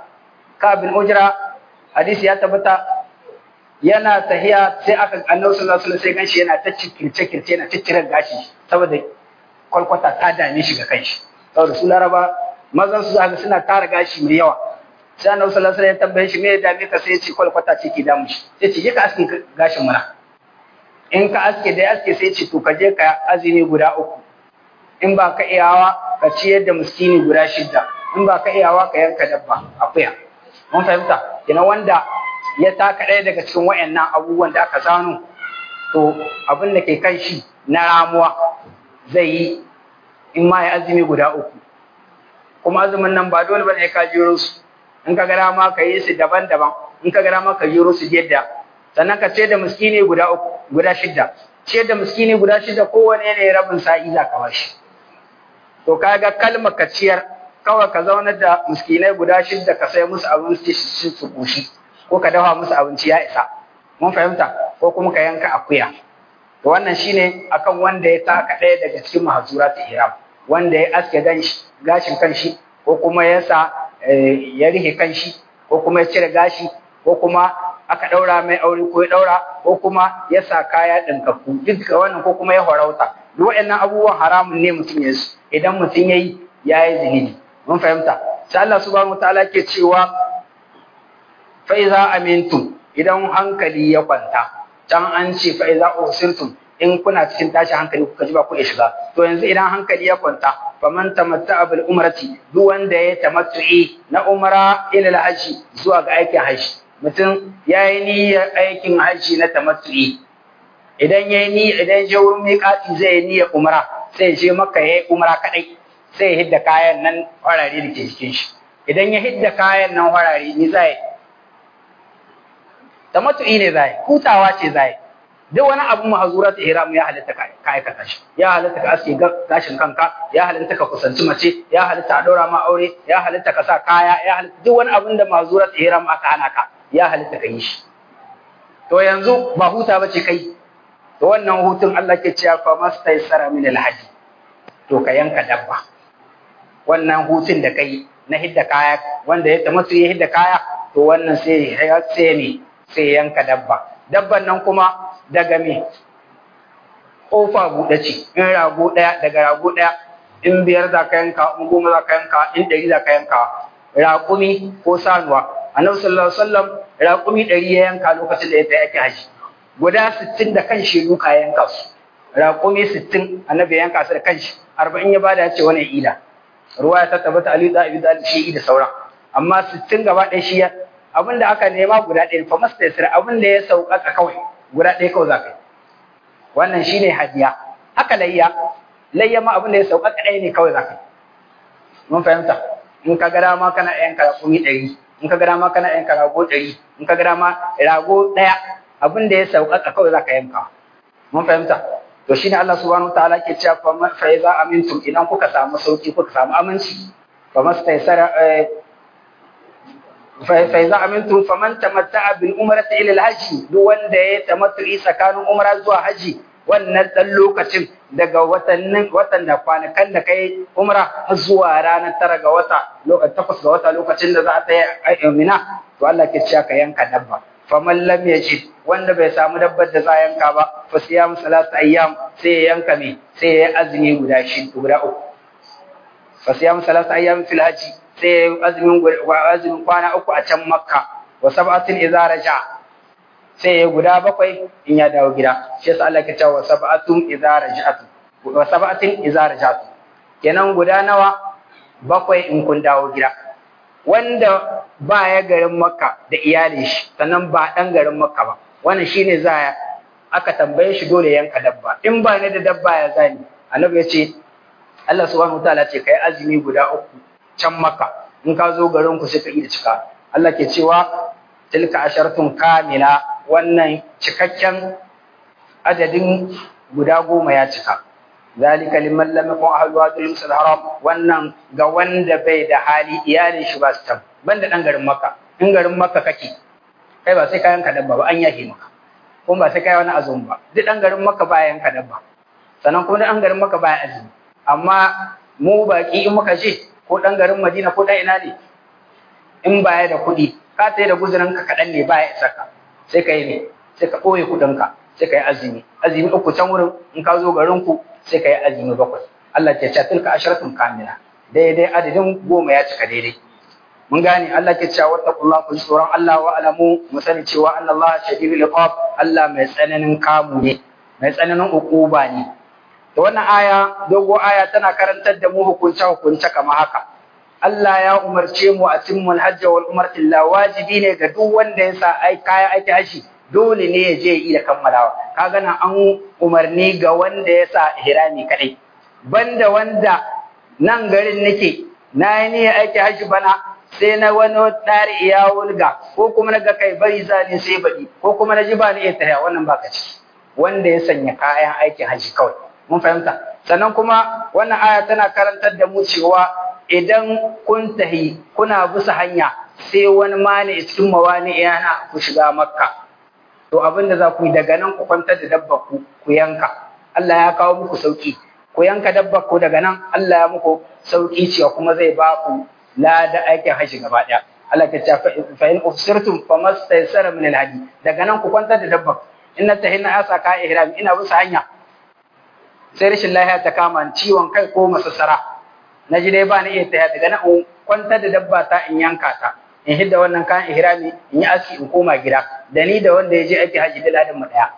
Ujra hadisi ya tabbata yana tahiya sai aka Annabi sallallahu alaihi wasallam sai ganshi yana ta kirce yana ciccire gashi saboda kwalkwata ta dame shi ga kanshi saboda su Laraba mazan su zaka suna tara gashi mai yawa sai Annabi sallallahu alaihi wasallam ya tambaye shi me ya dame ka sai ya ce kwalkwata ce ke damu shi sai ce je ka aske gashin muna in ka aske dai aske sai ce to ka je ka azumi guda 3 in ba ka iyawa ka ciyar da miskini guda 6 in ba ka iyawa ka yanka dabba akuya mun fahimta kina wanda ya taka ɗaya daga cikin wayannan abubuwan da aka zano to abin da ke kan shi na ramuwa zai yi in ma ya azumi guda 3 kuma azumin nan ba dole bane ka jiro su in ka ga dama ka yi su daban-daban in ka ga dama ka jiro su yadda sannan ka ce da miskini guda 6 ce da miskini guda 6 kowane ne rabin sa'i za ka bashi to kaga kalmar ka ciyar kawai ka zaunar da miskinai guda 6 ka sai musu abinci su kushi ko ka dafa musu abinci ya isa mun fahimta ko kuma ka yanka akuya to wannan shine akan wanda ya taka ɗaya daga cikin mahzurat ihram wanda ya aske gashin kanshi ko kuma ya sa ya rihe kanshi ko kuma ya cire gashi ko kuma aka daura mai aure ko ya daura ko kuma ya sa kaya dinkakku duka wannan ko kuma ya horauta duk waɗannan abubuwan haramun ne mutum ya su idan mutum yayi zunubi mun fahimta sai Allah subhanahu wataala ke cewa fa iza amintum idan hankali ya kwanta can an ce fa iza usirtum in kuna cikin tashi hankali kuka ji ba ku shiga to yanzu idan hankali ya kwanta faman tamatta'a bil umrati duk wanda ya tamattu'i na umra ila al hajji zuwa ga aikin hajji mutum yayi niyyar aikin hajji na tamattu'i idan je wurin miƙati zai yi niyyar umra sai je Makka yayi umra kadai sai ya hidda kayan nan farare da ke cikin shi idan ya hidda kayan nan farare ni zai tamattu'i ne zai hutawa ce zai duk wani abu mahzurat ihram ya halatta ka aikata shi ya halatta ka aske gashin kanka ya halatta ka kusanci mace ya halatta a daura ma aure ya halatta ka sa kaya ya halatta duk wani abin da mahzurat ihram aka hana ka ya halatta ka yi shi to yanzu ba huta bace kai to wannan hutun Allah ke cewa fa mastaysara min alhaji to ka yanka dabba wannan hutun da kai na hidda kaya wanda ya tamattu ya hidda kaya to wannan sai yanka dabban nan kuma daga me kofa buɗe ce in rago ɗaya daga rago ɗaya in 5 za ka yanka in 10 za ka yanka in 100 za ka yanka raƙumi ko sanuwa annabi sallallahu alaihi wasallam raƙumi 100 ya yanka lokacin da ya tafi aikin haji guda 60 da kanshi duka ya yanka su raƙumi 60 annabi ya yanka su da kanshi 40 ya bada ya ce wannan ida ruwaya ta tabbata Ali da Abi Talib shi da sauran amma 60 gaba ɗaya shi abinda aka nema guda ɗaya fa mastaysir abinda ya sauƙaƙa kawai guda ɗaya kawai za ka yi wannan shine hadiya haka layya ma abinda ya sauƙaƙa ɗaya ne kawai za ka yi mun fahimta in ka ga dama kana yanka raƙumi 100 in ka ga dama kana yanka rago 100 in ka ga dama rago ɗaya abinda ya sauƙaƙa kawai za ka yanka mun fahimta to shine Allah subhanahu wataala ke cewa fa iza amintum idan kuka samu sauki kuka samu aminci fa mastaysara fa iza amintum faman tamatta'a bil umrati ila al hajj duk wanda ya tamattu'i tsakanin umra zuwa haji wannan dan lokacin daga watan da kwanakan da kai umra har zuwa ranar 9 ga wata 8 ga wata lokacin da za ta yi Mina to Allah ke cewa ka yanka dabba faman lam yajid wanda bai samu dabbar da za yanka ba fa siyam salatu ayyam sai ya yanka me sai ya azumi guda 3 fa siyam salatu ayyam fil haji sai azumin kwana 3 a can Makka wa sab'atin idza raja sai ya guda 7 in ya dawo gida shi yasa Allah ya ce wa sab'atum idza raja'tu wa sab'atin idza raja'tu kenan guda nawa 7 in kun dawo gida wanda ba ya garin Makka da iyalin shi sannan ba dan garin Makka ba wannan shine za aka tambaye shi dole yanka dabba in ba ne da dabba ya zani annabi ya ce Allah subhanahu wataala ce kai azumi guda 3 can Makka in ka zo garin ku sai ka yi cika Allah ke cewa tilka asharatun kamila wannan cikakken adadin guda 10 ya cika zalika liman lam yakun ahlu hadil masjid haram wannan ga wanda bai da hali iyalin shi ba su tam banda dan garin Makka in garin Makka kake kai ba sai ka yanka dabba ba an yahe maka kuma ba sai kai wani azumi ba duk dan garin Makka ba yanka dabba sannan kuma dan garin Makka ba azumi amma mu baki in muka je ko dan garin Madina ko dan ina ne in baya da kuɗi ka tayi da guzurin ka kadan ne baya isa ka sai ka yi ne sai ka ɓoye kuɗin ka sai ka yi azumi 3 can wurin in ka zo garin ku sai ka yi azumi 7 Allah ke cewa tilka asharatun kamila daidai adadin 10 ya cika daidai mun gane Allah ke cewa wattaqullah kun tsoron Allah wa alamu mu sani cewa Allah shadidul iqab Allah mai tsananin kamu ne mai tsananin ukuba ne to wannan aya dogo aya tana karantar da mu hukunce kamar haka Allah ya umarce mu a timmul hajji wal umrati la wajibi ne ga duk wanda ya sa kaya aiki haji dole ne ya je ya iya kammalawa. Kaga nan an umarni ga wanda ya sa ihrami kadai, banda wanda nan garin nake na yi niyyar aiki hajji bana sai na wani ɗari ya wulga ko kuma na ga kai bari zani sai baɗi ko kuma na ji ba ni iya tafiya, wannan baka ciki. Wanda ya sanya kayan aikin hajji kawai, mun fahimta. Sannan kuma wannan aya tana karantar da mu cewa idan kun tahi kuna bisa hanya sai wani mani cikin mawani yana ku shiga Makka, to abin da za ku yi daga nan ku kwantar da dabbar ku yanka. Allah ya kawo muku sauki, ku yanka dabbar ku daga nan Allah ya muku sauki cewa kuma zai ba ku lada aikin hajji gaba daya. Allah ta ce fa in ufsirtum famastaysara min alhadi, daga nan ku kwantar da dabbar. In na tahi na asa ka ihram ina bisa hanya sai rashin lafiya ta kama ciwon kai ko masassara, na ji dai ba ni iya tafiya, daga nan kwantar da dabba ta in yanka ta, in hidda wannan kayan ihrami in yi aski in koma gida, da ni da wanda ya je aiki haji da ladan mu daya.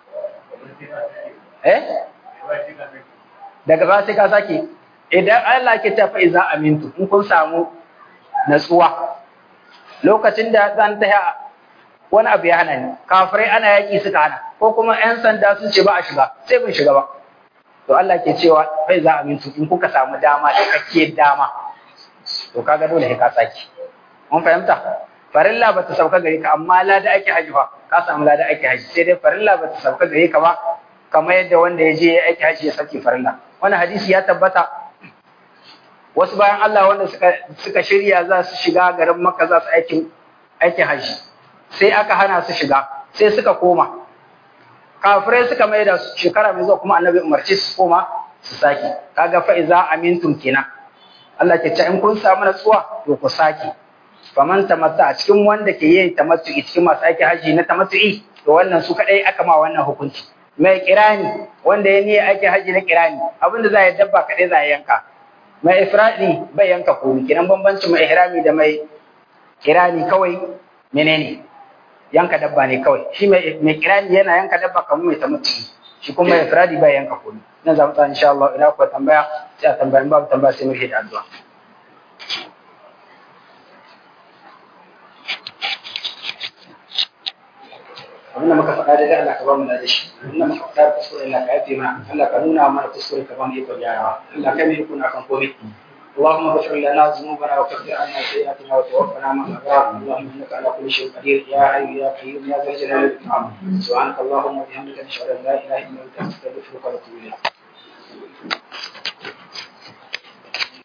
Daga ba sai ka sake, idan Allah ke tafi iza amintu, in kun samu natsuwa lokacin da zan ta wani abu ya hana ni, kafirai ana yaki suka hana, ko kuma 'yan sanda sun ce ba a shiga, sai kun shiga ba. To Allah ke cewa bai za amintu, in kuka samu dama da kakkiyar dama, to kaga dole ka saki. Mun fahimta? Farilla bata sauka gare ka, amma lada ake haji fa ka samu lada ake haji, sai dai farilla bata sauka gare ka ba, kamar yadda wanda ya je aiki haji ya saki farilla. Wannan hadisi ya tabbata wasu bayan Allah wanda suka shirya za su shiga garin Makka za su aikin haji, sai aka hana su shiga, sai suka koma. Kafirai suka mai da shekara mai zuwa kuma annabi umarci su koma su sake. Kaga fa iza amintum kenan. Allah ke ce in kun samu natsuwa to ku sake. Faman tamatta a cikin wanda ke yin tamattu'i cikin masu aiki haji na tamattu'i, to wannan su kadai aka ma wannan hukunci. Mai kirani wanda ya niyya aiki haji na kirani, abinda za ya dabba kadai za ya yanka. Mai ifradi bai yanka komai. Kenan bambancin mai ihrami da mai kirani kawai menene? Yanka dabba ne kawai. Shi mai kirani yana yanka dabba kamar mai tamattu'i, shi kuma mai ifradi bai yanka komai. Nan za mu tsaya insha Allah, idan akwai tambaya sai a tambaya, in babu tambaya sai mu yi da addu'a. Abin da muka faɗa da Allah ka ba mu da shi, abin da muka faɗa da kuskure Allah ka yafe mana, Allah ka nuna mana kuskure ka ba mu iko gyarawa, Allah ka mai kuna kan komai. اللهم اغفر لنا ذنوبنا وكفر عنا سيئاتنا وتوفنا مع الابرار، اللهم انك على كل شيء قدير، يا حي يا قيوم يا ذا الجلال والاكرام. سبحانك اللهم وبحمدك نشهد ان لا اله الا انت نستغفرك ونتوب اليك.